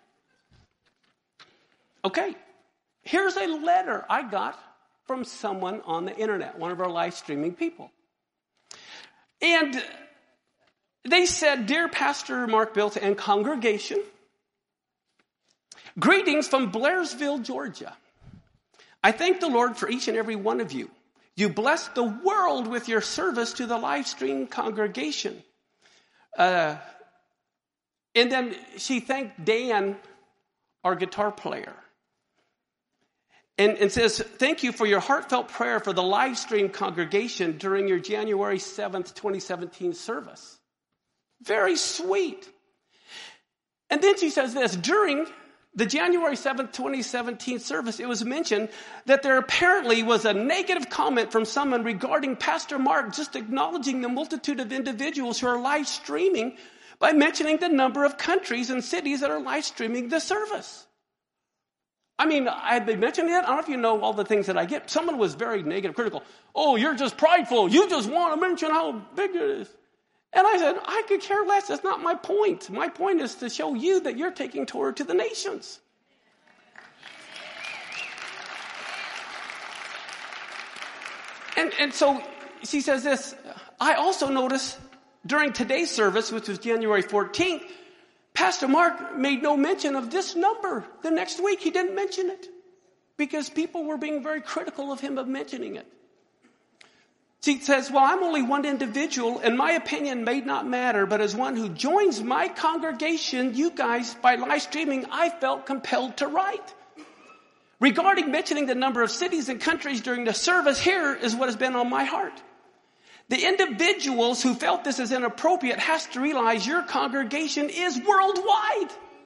A: Okay, here's a letter I got from someone on the internet, one of our live streaming people. And they said, Dear Pastor Mark Biltz and congregation, greetings from Blairsville, Georgia. I thank the Lord for each and every one of you. You blessed the world with your service to the live stream congregation. Uh, And then she thanked Dan, our guitar player. And, and says, thank you for your heartfelt prayer for the live stream congregation during your January seventh, twenty seventeen service. Very sweet. And then she says this, during the January seventh, twenty seventeen service, it was mentioned that there apparently was a negative comment from someone regarding Pastor Mark just acknowledging the multitude of individuals who are live streaming by mentioning the number of countries and cities that are live streaming the service. I mean, I had been mentioning it. I don't know if you know all the things that I get. Someone was very negative, critical. Oh, you're just prideful. You just want to mention how big it is. And I said, I could care less. That's not my point. My point is to show you that you're taking Torah to the nations. And, and so she says this, I also noticed during today's service, which was January fourteenth, Pastor Mark made no mention of this number. The next week, he didn't mention it because people were being very critical of him of mentioning it. She says, well, I'm only one individual, and my opinion may not matter, but as one who joins my congregation, you guys, by live streaming, I felt compelled to write. Regarding mentioning the number of cities and countries during the service, here is what has been on my heart. The individuals who felt this is inappropriate has to realize your congregation is worldwide.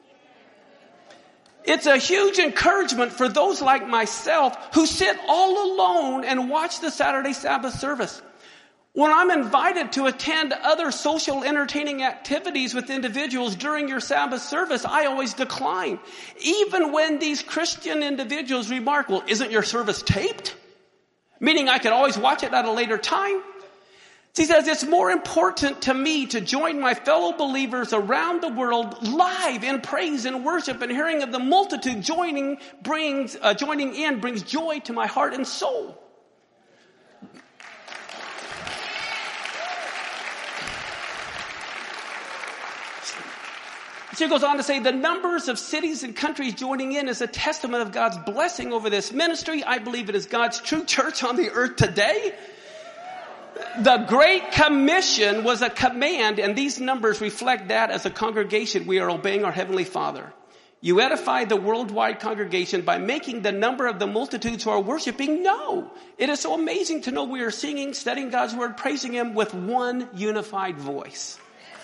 A: It's a huge encouragement for those like myself who sit all alone and watch the Saturday Sabbath service. When I'm invited to attend other social entertaining activities with individuals during your Sabbath service, I always decline. Even when these Christian individuals remark, well, isn't your service taped? Meaning I could always watch it at a later time. She says, it's more important to me to join my fellow believers around the world live in praise and worship, and hearing of the multitude joining brings, uh, joining in brings joy to my heart and soul. She goes on to say, the numbers of cities and countries joining in is a testament of God's blessing over this ministry. I believe it is God's true church on the earth today. The Great Commission was a command, and these numbers reflect that as a congregation we are obeying our Heavenly Father. You edify the worldwide congregation by making the number of the multitudes who are worshiping know. It is so amazing to know we are singing, studying God's Word, praising Him with one unified voice.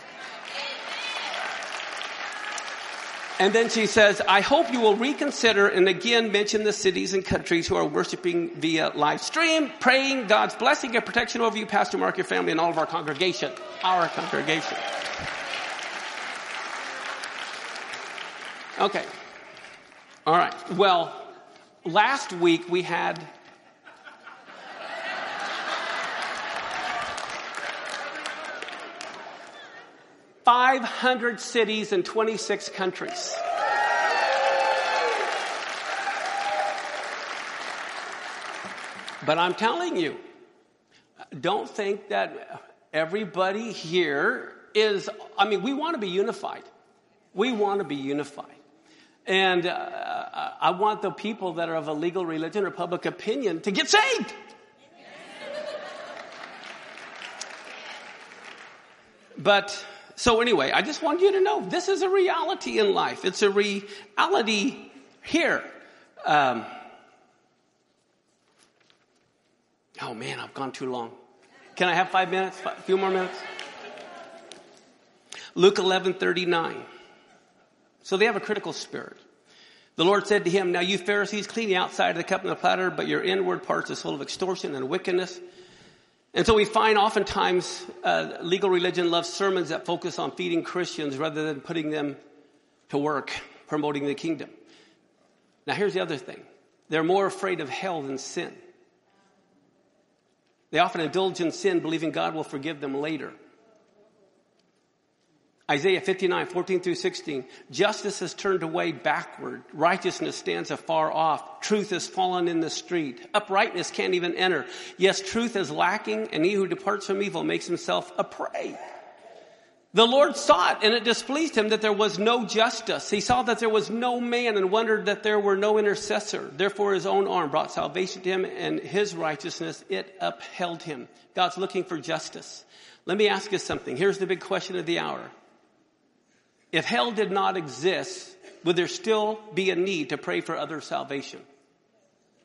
A: And then she says, I hope you will reconsider and again mention the cities and countries who are worshiping via live stream, praying God's blessing and protection over you, Pastor Mark, your family, and all of our congregation. Our congregation. Okay. All right. Well, last week we had five hundred cities in twenty-six countries. But I'm telling you, don't think that everybody here is, I mean, we want to be unified. We want to be unified. And uh, I want the people that are of a legal religion or public opinion to get saved. But so anyway, I just want you to know this is a reality in life. It's a reality here. Um, oh man, I've gone too long. Can I have five minutes? A few more minutes? Luke eleven thirty-nine. So they have a critical spirit. The Lord said to him, now you Pharisees clean the outside of the cup and the platter, but your inward parts is full of extortion and wickedness. And so we find oftentimes uh, legal religion loves sermons that focus on feeding Christians rather than putting them to work, promoting the kingdom. Now here's the other thing. They're more afraid of hell than sin. They often indulge in sin, believing God will forgive them later. Isaiah fifty-nine, fourteen through sixteen. Justice has turned away backward. Righteousness stands afar off. Truth has fallen in the street. Uprightness can't even enter. Yes, truth is lacking, and he who departs from evil makes himself a prey. The Lord saw it, and it displeased him that there was no justice. He saw that there was no man and wondered that there were no intercessor. Therefore his own arm brought salvation to him, and his righteousness, it upheld him. God's looking for justice. Let me ask you something. Here's the big question of the hour. If hell did not exist, would there still be a need to pray for other salvation?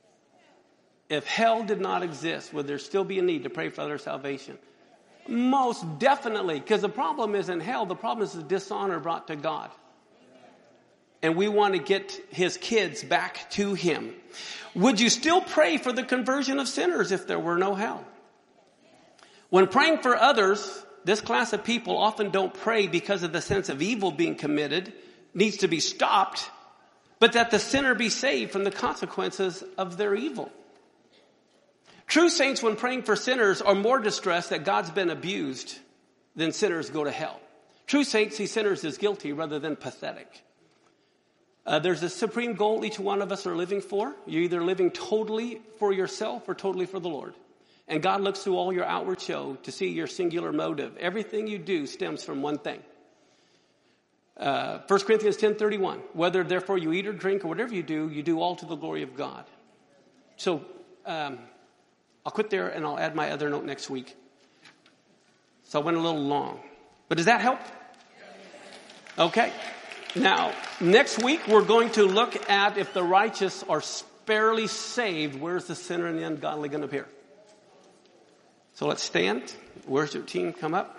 A: If hell did not exist, would there still be a need to pray for their salvation? Most definitely, because the problem isn't hell. The problem is the dishonor brought to God. And we want to get his kids back to him. Would you still pray for the conversion of sinners if there were no hell? When praying for others, this class of people often don't pray because of the sense of evil being committed, needs to be stopped, but that the sinner be saved from the consequences of their evil. True saints, when praying for sinners, are more distressed that God's been abused than sinners go to hell. True saints see sinners as guilty rather than pathetic. Uh, there's a supreme goal each one of us are living for. You're either living totally for yourself or totally for the Lord. And God looks through all your outward show to see your singular motive. Everything you do stems from one thing. Uh, First Corinthians ten thirty-one. Whether therefore you eat or drink or whatever you do, you do all to the glory of God. So um, I'll quit there and I'll add my other note next week. So I went a little long. But does that help? Okay. Now, next week we're going to look at if the righteous are sparely saved, where's the sinner and the ungodly going to appear? So let's stand. Worship team, come up.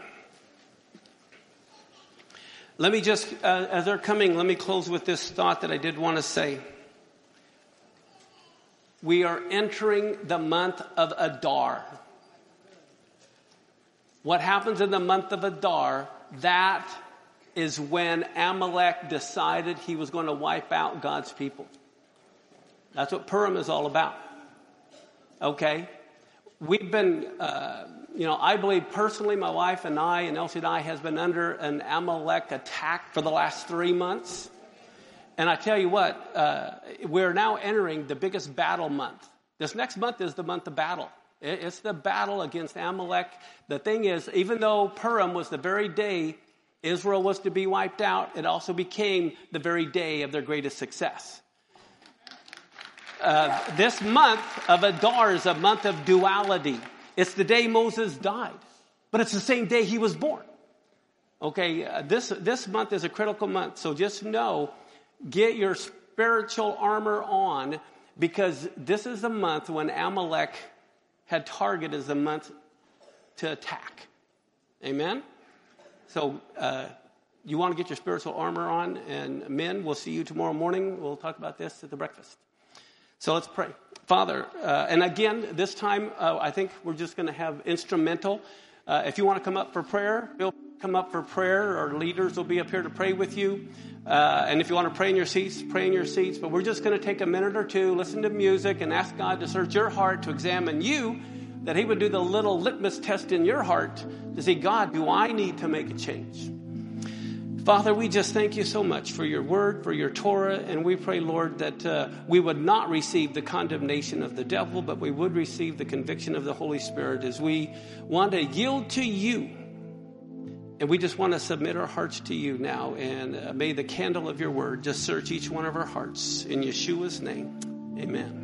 A: Let me just, uh, as they're coming, let me close with this thought that I did want to say. We are entering the month of Adar. What happens in the month of Adar, that is when Amalek decided he was going to wipe out God's people. That's what Purim is all about. Okay? We've been, uh, you know, I believe personally, my wife and I and Elsie and I has been under an Amalek attack for the last three months. And I tell you what, uh, we're now entering the biggest battle month. This next month is the month of battle. It's the battle against Amalek. The thing is, even though Purim was the very day Israel was to be wiped out, it also became the very day of their greatest success. Uh, this month of Adar is a month of duality. It's the day Moses died, but it's the same day he was born. Okay, uh, this this month is a critical month, so just know, get your spiritual armor on, because this is the month when Amalek had target as the month to attack. Amen? So uh, you want to get your spiritual armor on, and men, we'll see you tomorrow morning. We'll talk about this at the breakfast. So let's pray. Father, uh, and again, this time, uh, I think we're just going to have instrumental. Uh, if you want to come up for prayer, feel free to come up for prayer. Our leaders will be up here to pray with you. Uh, and if you want to pray in your seats, pray in your seats. But we're just going to take a minute or two, listen to music, and ask God to search your heart, to examine you, that he would do the little litmus test in your heart to see, God, do I need to make a change? Father, we just thank you so much for your word, for your Torah, and we pray, Lord, that uh, we would not receive the condemnation of the devil, but we would receive the conviction of the Holy Spirit as we want to yield to you. And we just want to submit our hearts to you now, and uh, may the candle of your word just search each one of our hearts. In Yeshua's name, amen.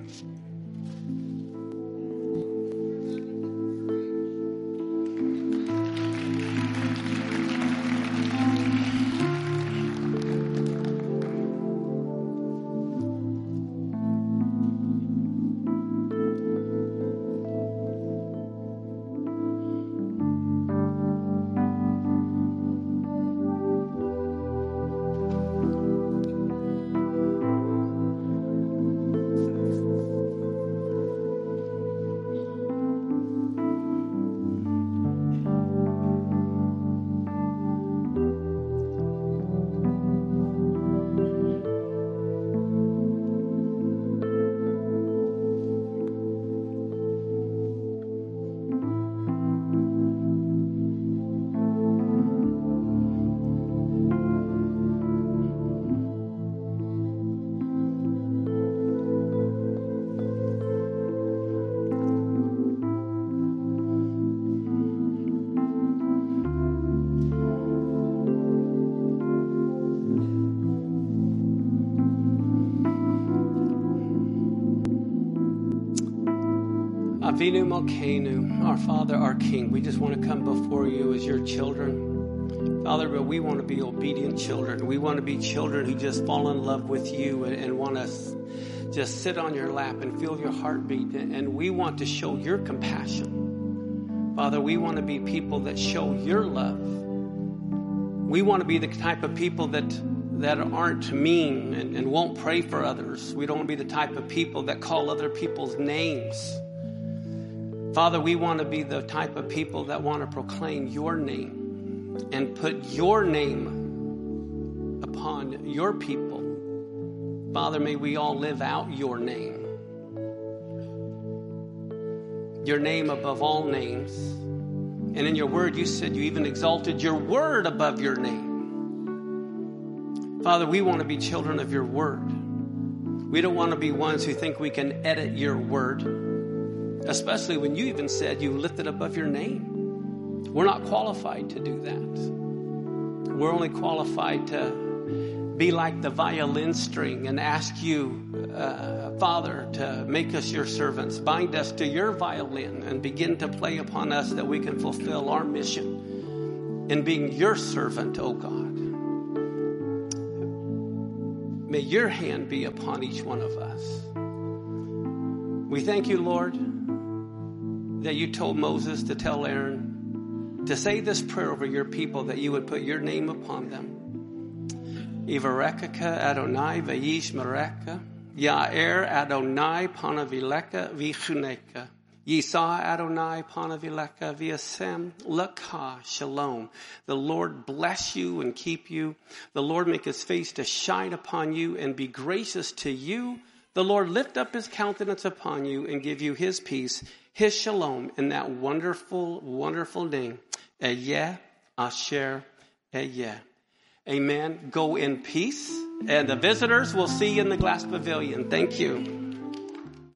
A: Avinu Malkeinu, our Father, our King, we just want to come before you as your children. Father, but we want to be obedient children. We want to be children who just fall in love with you and, and want to just sit on your lap and feel your heartbeat. And we want to show your compassion. Father, we want to be people that show your love. We want to be the type of people that, that aren't mean and, and won't pray for others. We don't want to be the type of people that call other people's names. Father, we want to be the type of people that want to proclaim your name and put your name upon your people. Father, may we all live out your name. Your name above all names. And in your word, you said you even exalted your word above your name. Father, we want to be children of your word. We don't want to be ones who think we can edit your word. Especially when you even said you lifted above your name. We're not qualified to do that. We're only qualified to be like the violin string and ask you, uh, Father, to make us your servants. Bind us to your violin and begin to play upon us that we can fulfill our mission in being your servant, O God. May your hand be upon each one of us. We thank you, Lord, that you told Moses to tell Aaron to say this prayer over your people, that you would put your name upon them. Ivarekaka Adonai Vayish Mareka Ya'er Adonai Panavileka Vichuneka Yisa Adonai Panavileka Viasem Lakha Shalom. The Lord bless you and keep you. The Lord make his face to shine upon you and be gracious to you. The Lord lift up his countenance upon you and give you his peace, his shalom, in that wonderful, wonderful name. Eyeh, Asher, Eyeh. Amen. Go in peace. And the visitors will see you in the glass pavilion. Thank you.